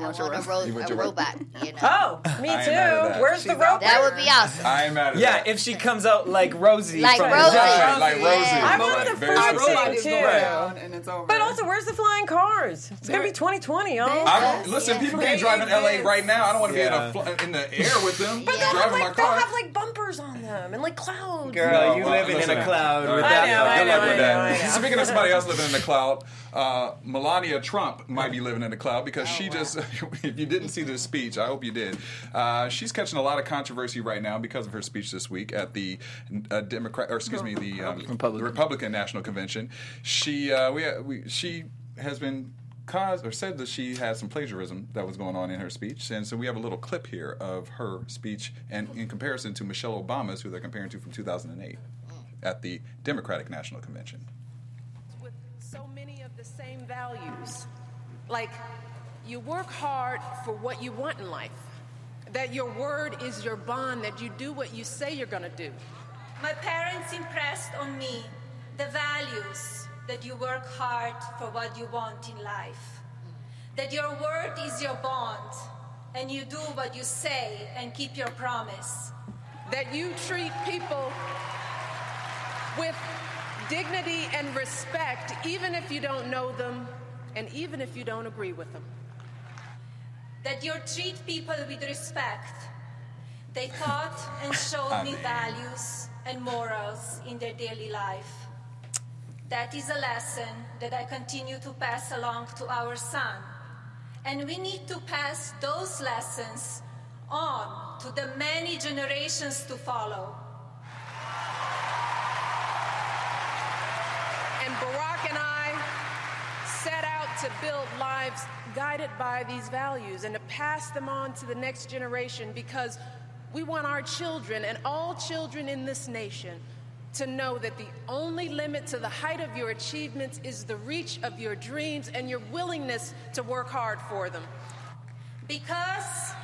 a robot. Oh, me too. Where's the robot? That would be awesome. I am mad at that. If she comes out like Rosie. Like from Rosie. Like Rosie. I want the robot is too. going down and it's over. But also, where's the flying cars? It's going to be 2020, y'all. Listen, people can drive in LA right now. I don't want to be in the air with them. But driving my car. they'll have bumpers on them and clouds. Girl, you living in a cloud with that. Good luck with that. Speaking of somebody else living in the cloud, Melania Trump might be living in the cloud because she just, if you didn't see the speech, I hope you did, she's catching a lot of controversy right now because of her speech this week at the Republican National Convention. She has been said that she had some plagiarism that was going on in her speech, and so we have a little clip here of her speech and in comparison to Michelle Obama's, who they're comparing to from 2008 at the Democratic National Convention. With so many of the same values, like you work hard for what you want in life, that your word is your bond, that you do what you say you're going to do. My parents impressed on me the values that you work hard for what you want in life, that your word is your bond, and you do what you say and keep your promise. That you treat people with dignity and respect, even if you don't know them, and even if you don't agree with them. That you treat people with respect. They taught and showed me values and morals in their daily life. That is a lesson that I continue to pass along to our son. And we need to pass those lessons on to the many generations to follow. And Barack and I set out to build lives guided by these values and to pass them on to the next generation, because we want our children and all children in this nation to know that the only limit to the height of your achievements is the reach of your dreams and your willingness to work hard for them. Because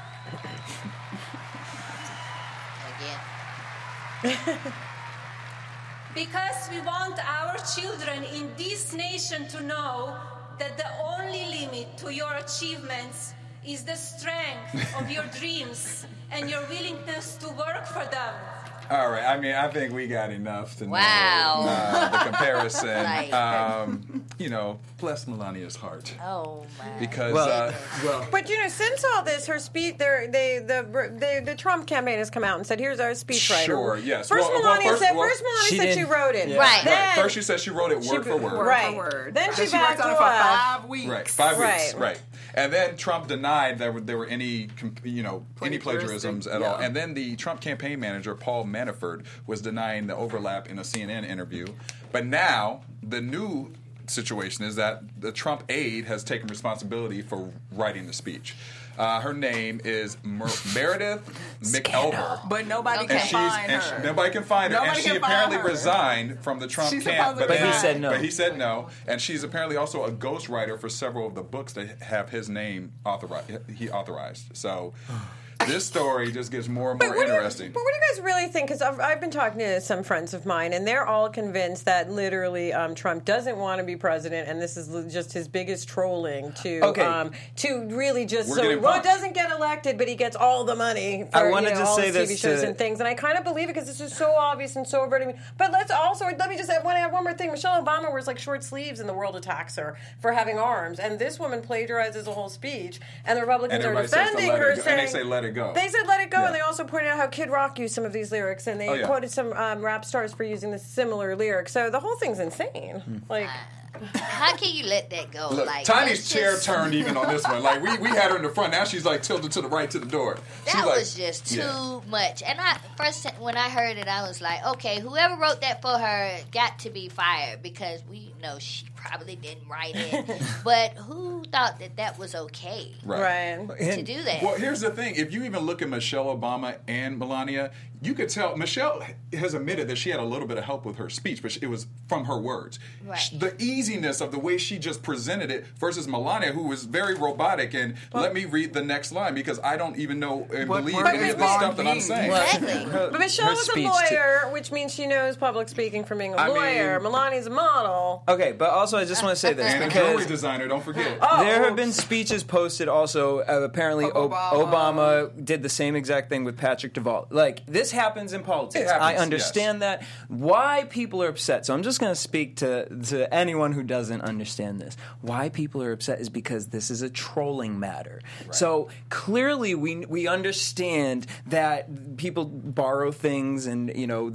because we want our children in this nation to know that the only limit to your achievements is the strength of your dreams and your willingness to work for them. All right. I mean, I think we got enough to know the comparison. Bless Melania's heart. Oh man! Because but since all this, her speech, the Trump campaign has come out and said, "Here's our speechwriter." Sure. Yes. First, Melania said she wrote it. Yeah. Right. Then, first, she said she wrote it word for word. Right. Then she worked backed on it off. for 5 weeks. Right. 5 weeks. Right. And then Trump denied that there were any plagiarisms at all. And then the Trump campaign manager, Paul Manafort, was denying the overlap in a CNN interview. But now the new situation is that the Trump aide has taken responsibility for writing the speech. Her name is Meredith McElver. But nobody can find her. Nobody can find her. Nobody And she can find apparently her. resigned from the Trump She's camp. supposed to But he said no. But he said no. And she's apparently also a ghostwriter for several of the books that have his name authorized. So this story just gets more and more interesting. But what do you guys really think? Because I've been talking to some friends of mine, and they're all convinced that literally Trump doesn't want to be president, and this is just his biggest trolling to really just it doesn't get elected, but he gets all the money for I wanted to all say his TV this shows to- and things, and I kind of believe it because this is so obvious and so overt. But let me just add one more thing. Michelle Obama wears like short sleeves, and the world attacks her for having arms, and this woman plagiarizes a whole speech, and the Republicans are defending her, saying and they say let it go. They said let it go, Yeah. and they also pointed out how Kid Rock used some of these lyrics, and they quoted some rap stars for using the similar lyrics. So the whole thing's insane. Like, How can you let that go? Look, like Tiny's that's chair just- turned even on this one. Like we had her in the front. Now she's like tilted to the right to the door. That She's was just too yeah. much. And when I heard it, I was like, okay, whoever wrote that for her got to be fired because we know she probably didn't write it. But who thought that was okay to do that? Well, here's the thing. If you even look at Michelle Obama and Melania, you could tell Michelle has admitted that she had a little bit of help with her speech, but it was from her words. Right. The easiness of the way she just presented it versus Melania, who was very robotic and let me read the next line because I don't even know and believe any of the stuff that I'm saying. Exactly. but Michelle is a lawyer, which means she knows public speaking from being a lawyer. Melania's a model. Okay, but also I just want to say this And a because jewelry designer, don't forget. there have been speeches posted also. Apparently, Obama did the same exact thing with Patrick Duvall. Like, this happens in politics. I understand that. Why people are upset. So I'm just going to speak to anyone who doesn't understand this. Why people are upset is because this is a trolling matter. Right. So clearly we understand that people borrow things and,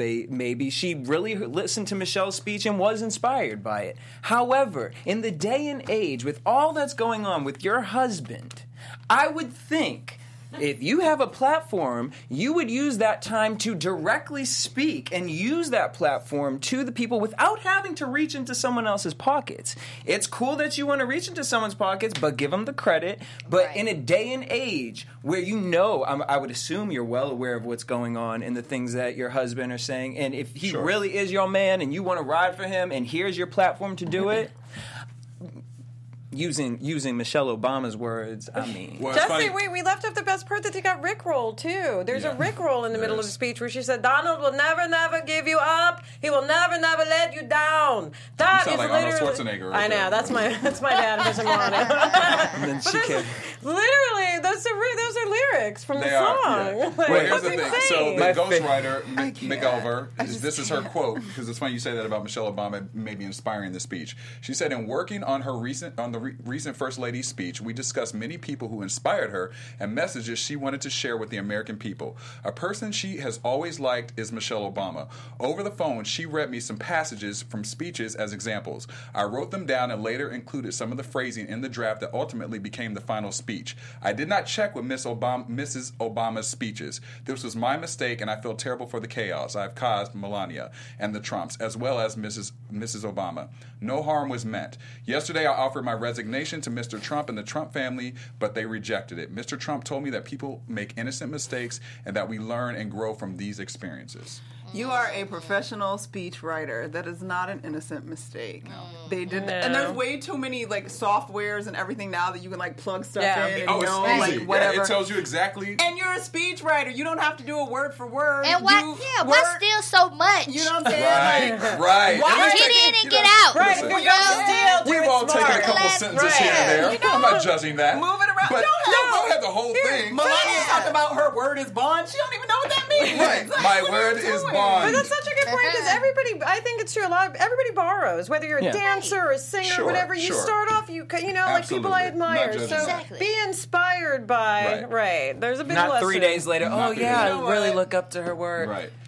she really listened to Michelle's speech and was inspired by it. However, in the day and age, with all that's going on with your husband, I would think if you have a platform, you would use that time to directly speak and use that platform to the people without having to reach into someone else's pockets. It's cool that you want to reach into someone's pockets, but give them the credit. But in a day and age where I would assume you're well aware of what's going on and the things that your husband are saying, and if he really is your man and you want to ride for him and here's your platform to do it, Using Michelle Obama's words, I mean... Well, Jesse, we left off the best part that they got Rickrolled, too. There's a Rickroll in the middle of the speech where she said, Donald will never, never give you up. He will never, never let you down. That you sound is like Arnold Schwarzenegger. Right I know, there. that's my dad, Mr. Mono. And then she came... Literally, those are lyrics from the song. Yeah. Like, well, here's the that's thing. So insane. the ghostwriter, McElver, this is her quote, because it's funny you say that about Michelle Obama maybe inspiring the speech. She said, in working on the recent First Lady's speech, we discussed many people who inspired her and messages she wanted to share with the American people. A person she has always liked is Michelle Obama. Over the phone, she read me some passages from speeches as examples. I wrote them down and later included some of the phrasing in the draft that ultimately became the final speech. I did not check with Mrs. Obama's speeches. This was my mistake, and I feel terrible for the chaos I've caused Melania and the Trumps, as well as Mrs. Obama. No harm was meant. Yesterday, I offered my resignation to Mr. Trump and the Trump family, but they rejected it. Mr. Trump told me that people make innocent mistakes and that we learn and grow from these experiences. You are a professional speech writer. That is not an innocent mistake. No. They did that. And there's way too many softwares and everything now that you can plug stuff in and it's easy. whatever. Yeah, it tells you exactly. And you're a speech writer. You don't have to do a word for word. And why steal so much? You know what I'm saying? Right. Why get in and get out? Right. Listen, we've all taken a couple sentences here and there. I'm not judging that. Move it around. But don't have the whole thing. Melania talked about her word is bond. She don't even know what that means. Right. My word is bond. But that's such a good point because I think it's true. Everybody borrows, whether you're a dancer or a singer or whatever. You start off, like people I admire. So be inspired by, right. There's a big lesson. Not 3 days later, I really look up to her work. Right.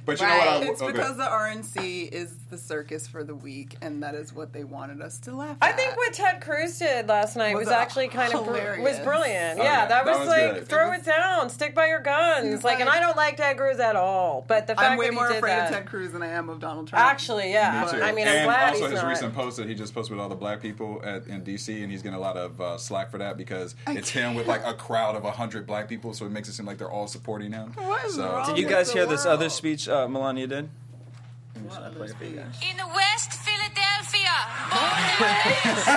But you know what? It's because the RNC is the circus for the week, and that is what they wanted us to laugh I at. think what Ted Cruz did last night was actually kind of hilarious. was brilliant. Oh, yeah, that was like good. throw it down, stick by your guns. Like, and I don't like Ted Cruz at all, but the fact I'm way that he more did afraid that, of Ted Cruz than I am of Donald Trump. Actually, yeah. Me too. I mean, and I'm glad also he's his not. recent post that he just posted with all the black people in D.C. and he's getting a lot of slack for that because it's him with like a crowd of 100 black people, so it makes it seem like they're all supporting him. What is wrong Did you with guys the hear this world? other speech Melania did? In West Philadelphia, born and raised.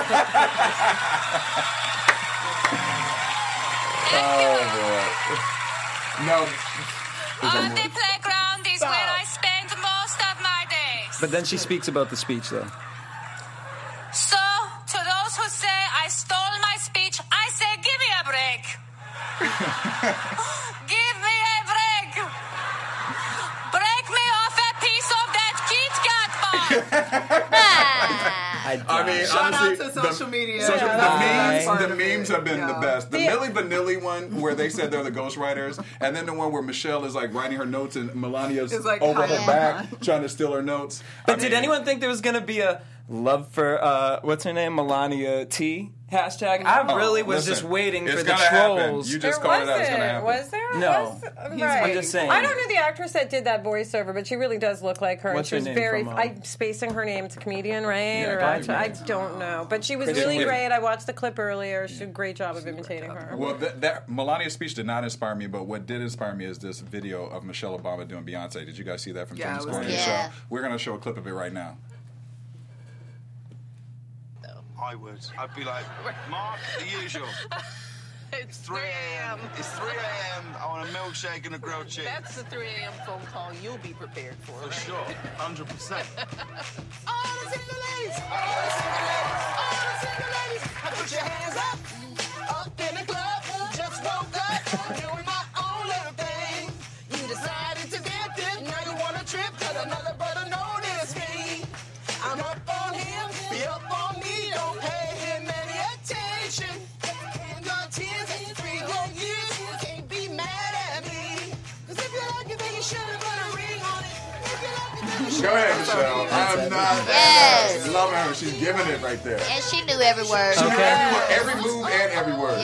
No. On the playground is where I spend most of my days. But then she speaks about the speech, though. So, to those who say I stole my speech, I say, give me a break. Give me a break. Break me off a piece of that Kit Kat bar. I mean, Shout honestly, out to social media. the That's part memes of it. have been the Yeah. best. The Milli Vanilli one, where they said they're the ghostwriters, and then the one where Michelle is like writing her notes and Melania's It's like, over hi, her back trying to steal her notes. But did anyone think there was going to be a love for, what's her name, Melania T hashtag? I really was just waiting for the gonna happen. trolls. You just There called it out. It's going to happen. Was there? No. Right. I'm just saying. I don't know the actress that did that voiceover, but she really does look like her. What's and she her was name very. from, I'm spacing her name. It's a comedian, right? Yeah, or probably. I don't know, but she was Kristen really Wiig. great. I watched the clip earlier. She did a great job of imitating her. Well, that Melania's speech did not inspire me, but what did inspire me is this video of Michelle Obama doing Beyonce. Did you guys see that from Yeah, Tony's it was Corner good. show? Yeah. We're going to show a clip of it right now. I would. I'd be like, Mark, the usual. It's 3 a.m. It's 3 a.m. I want a milkshake and a grilled cheese. That's the 3 a.m. phone call you'll be prepared for, For right? sure. 100%. All the single ladies! All the single ladies! All the single ladies! Put your hands up! Up in the club! Just woke up! Doing my own little thing! You decided to dip. Now you wanna trip, 'cause another brother known as me. I'm up on him, be up on me. Don't pay him any attention. And got 10, 3 whole years, can't be mad at me. 'Cause if you like it, then you should have put a ring on it. If you like it, then you should Go ahead, Michelle. I'm not Yes. loving her. She's giving it right there. And she knew every word. Every move and every word.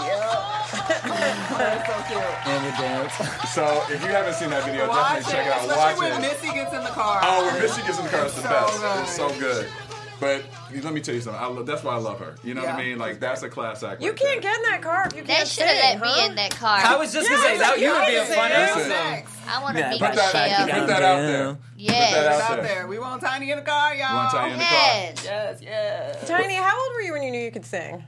And the dance. So if you haven't seen that video, Watch definitely check it out. Especially Watch when it. Missy gets in the car. Oh, when Missy gets in the car, it's the So best. good. It's so good. But let me tell you something. That's why I love her. You know what I Yeah. mean? Like, that's a class act. You right can't there. get in that car if you They can't should have sing, let me in that car. I was just going to say, that you would be a fun Listen. episode. I want to Yeah, meet Put that, Michelle. put that out there. Yes. Put that It's out out there. there. We want Tiny in the car, y'all. You want Tiny in the car? Yes. Yes, yes. Tiny, how old were you when you knew you could sing?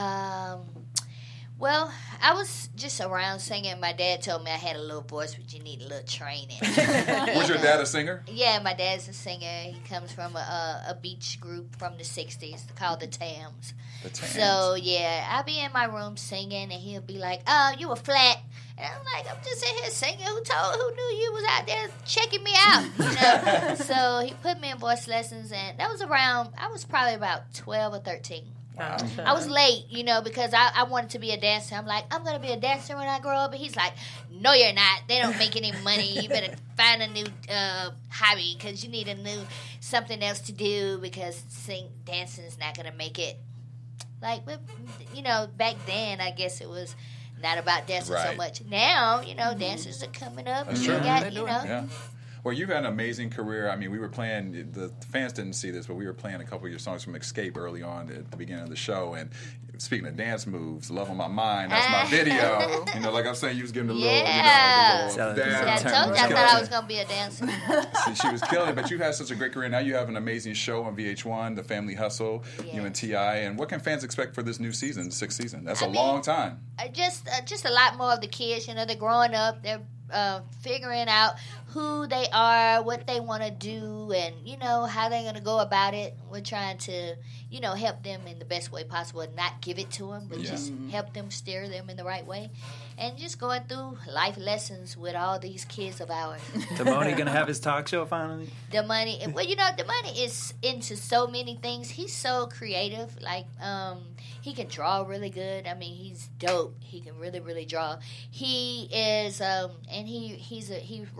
Well, I was just around singing. My dad told me I had a little voice, but you need a little training. Was your dad a singer? Yeah, my dad's a singer. He comes from a beach group from the 60s called the Tams. The Tams. So, yeah, I'll be in my room singing, and he'll be like, oh, you were flat. And I'm like, I'm just in here singing. Who knew you was out there checking me out? You know? So he put me in voice lessons, and that was I was probably about 12 or 13. I was late, you know, because I wanted to be a dancer. I'm like, I'm going to be a dancer when I grow up. And he's like, no, you're not. They don't make any money. You better find a new hobby because you need something else to do because dancing is not going to make it. Like, you know, back then, I guess it was not about dancing so Right. much. Now, you know, dancers are coming up. That's and true. you got, you know. Yeah. Well, you've had an amazing career. I mean, we were playing, the fans didn't see this, but we were playing a couple of your songs from Escape early on at the beginning of the show. And speaking of dance moves, Love on My Mind, that's my video. You know, like I'm saying, you was giving the little, Yeah. you know, the See, little I dance. told you I thought I was going to be a dancer. She was killing it, but you've had such a great career. Now you have an amazing show on VH1, The Family Hustle, you and T.I. And what can fans expect for this new season, 6th season? That's a long time. Just a lot more of the kids. You know, they're growing up. They're figuring out who they are, what they want to do, and, you know, how they're going to go about it. We're trying to, you know, help them in the best way possible and not give it to them, but just help them steer them in the right way. And just going through life lessons with all these kids of ours. Damoni going to have his talk show finally? Damoni, well, you know, Damoni is into so many things. He's so creative. Like, he can draw really good. I mean, he's dope. He can really, really draw. He is, and he raps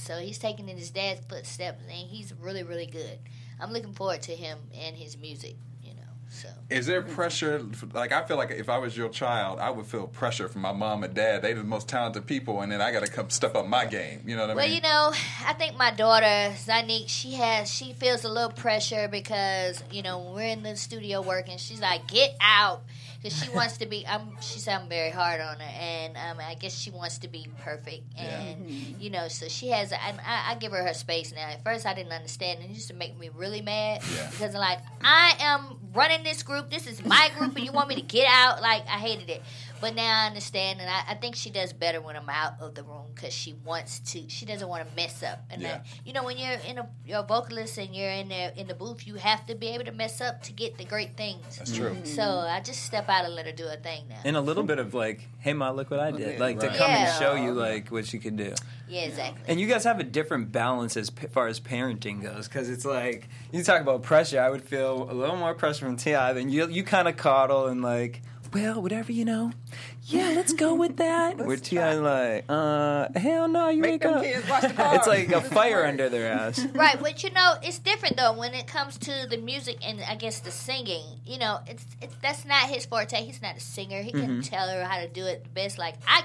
So he's taking in his dad's footsteps, and he's really, really good. I'm looking forward to him and his music. So. Is there pressure? Like, I feel like if I was your child, I would feel pressure from my mom and dad. They're the most talented people, and then I got to come step up my game. You know what I mean? Well, I think my daughter, Zanique, she feels a little pressure because, when we're in the studio working, she's like, get out. Because she wants to be, she said I'm very hard on her, and I guess she wants to be perfect. And, so she has, I give her space now. At first I didn't understand, and it used to make me really mad. Because I'm like, I am running this group. This is my group, and you want me to get out? Like, I hated it. But now I understand, and I think she does better when I'm out of the room because she doesn't want to mess up. And when you're a vocalist and you're in the booth, you have to be able to mess up to get the great things. That's true. So I just step out and let her do her thing now. And a little bit of like, hey ma, look what I did. Like to come and show you like what she can do. Yeah, exactly. And you guys have a different balance as far as parenting goes, because it's like, you talk about pressure, I would feel a little more pressure from T.I. than you kind of coddle and like, well, whatever, yeah, let's go with that. Where T.I. like, hell no, you Make wake them up. kids watch the car. It's like a fire under their ass. Right, but it's different though when it comes to the music and I guess the singing. It's that's not his forte. He's not a singer. He couldn't tell her how to do it the best like I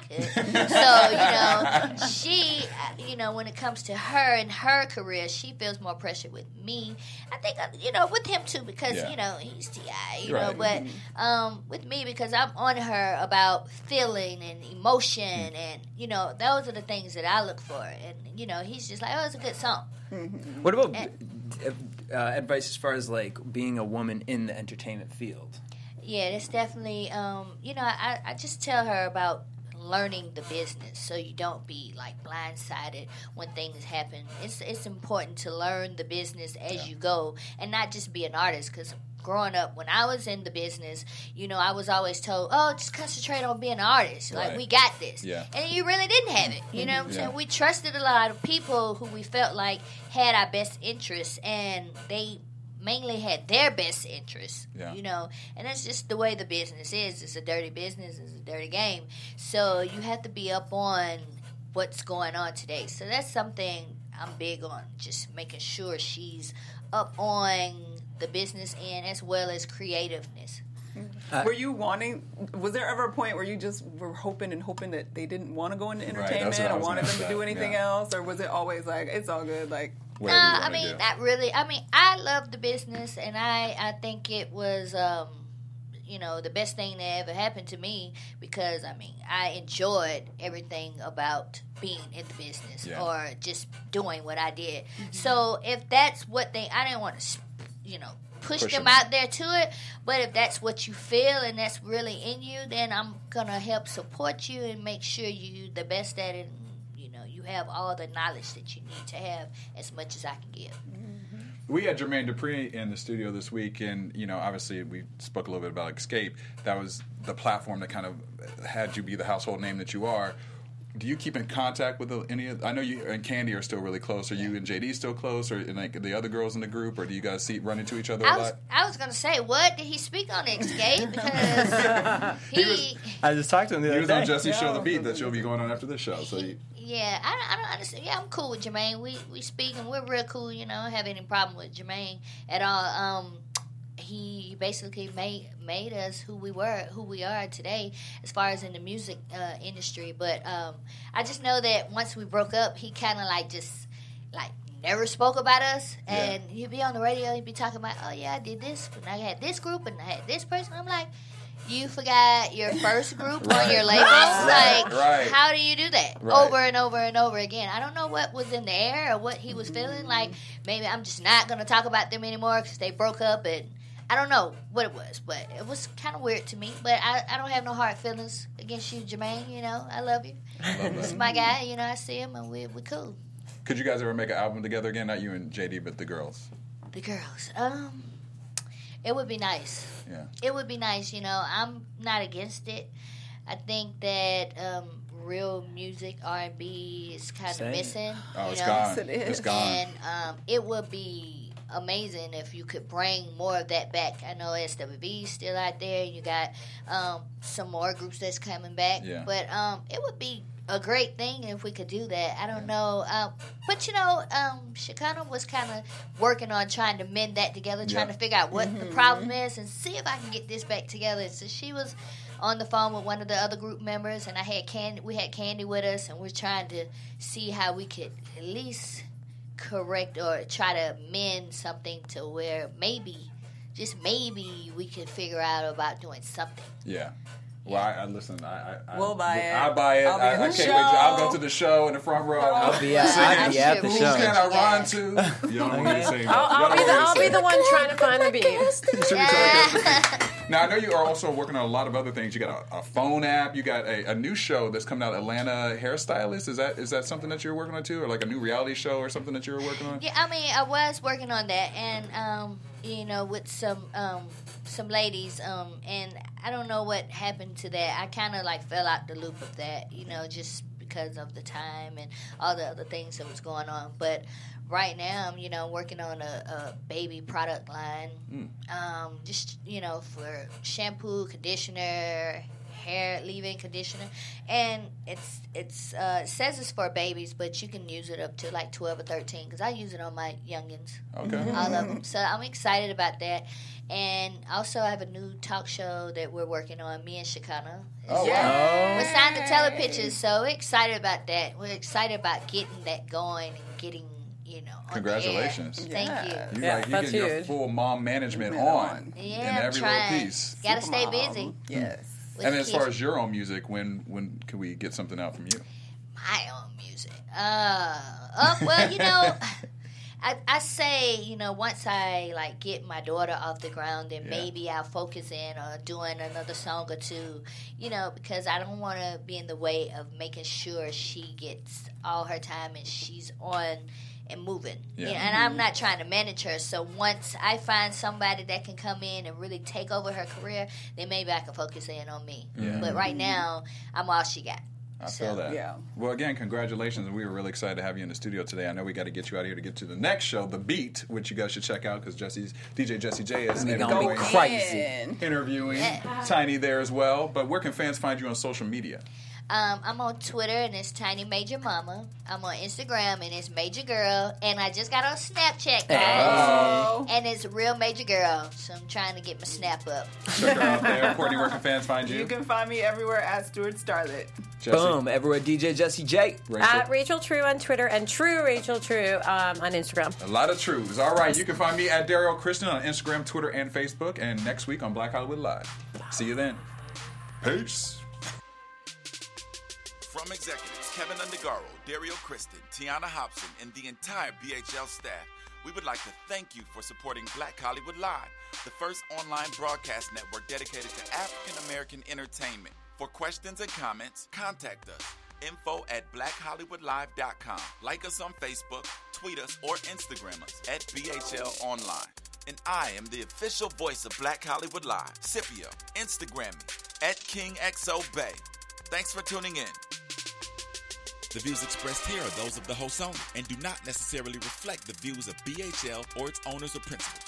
could. So she, when it comes to her and her career, she feels more pressure with me. I think with him too because he's T.I. Right. But with me because I'm on her about feeling and emotion and those are the things that I look for, and he's just like, oh, it's a good song. What about advice as far as like being a woman in the entertainment field? Yeah, that's definitely I just tell her about learning the business so you don't be like blindsided when things happen. It's important to learn the business as you go and not just be an artist, because growing up, when I was in the business, I was always told, oh, just concentrate on being an artist. Right. Like, we got this. Yeah. And you really didn't have it. You know what I'm saying? We trusted a lot of people who we felt like had our best interests, and they mainly had their best interests, and that's just the way the business is. It's a dirty business. It's a dirty game. So you have to be up on what's going on today. So that's something I'm big on, just making sure she's up on the business end as well as creativeness. Were you was there ever a point where you just were hoping that they didn't want to go into entertainment or wanted them to do anything else? Or was it always like, it's all good, like... I mean, not really. I mean, I love the business, and I think it was, the best thing that ever happened to me because, I enjoyed everything about being in the business or just doing what I did. Mm-hmm. So if that's what I didn't want to, push them out there to it, but if that's what you feel and that's really in you, then I'm going to help support you and make sure you're the best at it. You have all the knowledge that you need to have as much as I can give. We had Jermaine Dupri in the studio this week, and obviously we spoke a little bit about Escape. That was the platform that kind of had you be the household name that you are. Do you keep in contact with any of? I know you and Candy are still really close. Are you and JD still close, or like the other girls in the group, or do you guys run into each other a lot? I was going to say, what did he speak on Escape? Because I just talked to him the other day. He was on Jesse's show, The Beat, that you'll be going on after this show. So yeah, I don't understand. Yeah, I'm cool with Jermaine. We speak and we're real cool. I don't have any problem with Jermaine at all. He basically made us who we are today, as far as in the music industry. But I just know that once we broke up, he kind of never spoke about us, and he'd be on the radio. He'd be talking about, oh yeah, I did this, and I had this group, and I had this person. I'm like, you forgot your first group on your label. How do you do that over and over and over again? I don't know what was in the air or what he was feeling. Like, maybe I'm just not going to talk about them anymore because they broke up, and I don't know what it was, but it was kind of weird to me. But I don't have no hard feelings against you, Jermaine. I love you. This is my guy. I see him, and we're cool. Could you guys ever make an album together again? Not you and JD, but the girls. The girls. It would be nice. Yeah. It would be nice. I'm not against it. I think that real music, R&B, is kind of missing. Oh, it's gone. It is. It's gone. And it would be amazing if you could bring more of that back. I know SWV is still out there. You got some more groups that's coming back. Yeah. But it would be a great thing if we could do that. I don't know. But, you know, Shekinah was kind of working on trying to mend that together, trying to figure out what the problem is and see if I can get this back together. So she was on the phone with one of the other group members, and we had Candy with us, and we're trying to see how we could at least correct or try to mend something to where maybe, just maybe, we could figure out about doing something. Yeah. Well, I listen. We'll buy it. I buy it. I can't wait. I'll go to the show in the front row. I'll be at the Who show. can I run to? You don't want me to sing. I'll be the one trying to find the beat. Now, I know you are also working on a lot of other things. You got a phone app. You got a new show that's coming out, Atlanta Hairstylist. Is that something that you're working on too, or like a new reality show or something that you were working on? Yeah, I mean, I was working on that, and you know, with some ladies, and I don't know what happened to that. I kind of like fell out the loop of that, you know, just because of the time and all the other things that was going on. But right now, I'm, you know, working on a baby product line, just, you know, for shampoo, conditioner, hair leave-in conditioner, and it says it's for babies, but you can use it up to like 12 or 13 because I use it on my youngins, all of them. So I'm excited about that. And also, I have a new talk show that we're working on, me and Shekinah. Oh, wow. We're signed to Telepitches, so we're excited about that. We're excited about getting that going and getting, you know, congratulations. On the air. Thank you. You getting your full mom management on in every little piece. Gotta stay busy. Yes. And as far as your own music, when can we get something out from you? My own music. Well, you know, I say, you know, once I like get my daughter off the ground, then maybe I'll focus in on doing another song or two, you know, because I don't want to be in the way of making sure she gets all her time and she's on and moving. Yeah. And I'm not trying to manage her. So once I find somebody that can come in and really take over her career, then maybe I can focus in on me. Yeah. But right now, I'm all she got. I feel that. Yeah. Well, again, congratulations. We were really excited to have you in the studio today. I know we got to get you out of here to get to the next show, The Beat, which you guys should check out because DJ Jessie J is going crazy interviewing Tiny there as well. But where can fans find you on social media? I'm on Twitter, and it's Tiny Major Mama. I'm on Instagram, and it's Major Girl. And I just got on Snapchat, guys. And it's Real Major Girl. So I'm trying to get my snap up. Check her out there. Courtney, where can fans find you? You can find me everywhere at Stuart Starlet. Jesse? Boom. Everywhere DJ Jessie J. At Rachel True on Twitter and True Rachel True on Instagram. A lot of truths. All right. You can find me at Daryl Kristen on Instagram, Twitter, and Facebook. And next week on Black Hollywood Live. See you then. Peace. From executives Kevin Undergaro, Dario Kristen, Tiana Hobson, and the entire BHL staff, we would like to thank you for supporting Black Hollywood Live, the first online broadcast network dedicated to African American entertainment. For questions and comments, contact us. info@blackhollywoodlive.com. Like us on Facebook, tweet us, or Instagram us at BHL Online. And I am the official voice of Black Hollywood Live, Scipio. Instagram me at KingXOBay. Thanks for tuning in. The views expressed here are those of the host only and do not necessarily reflect the views of BHL or its owners or principals.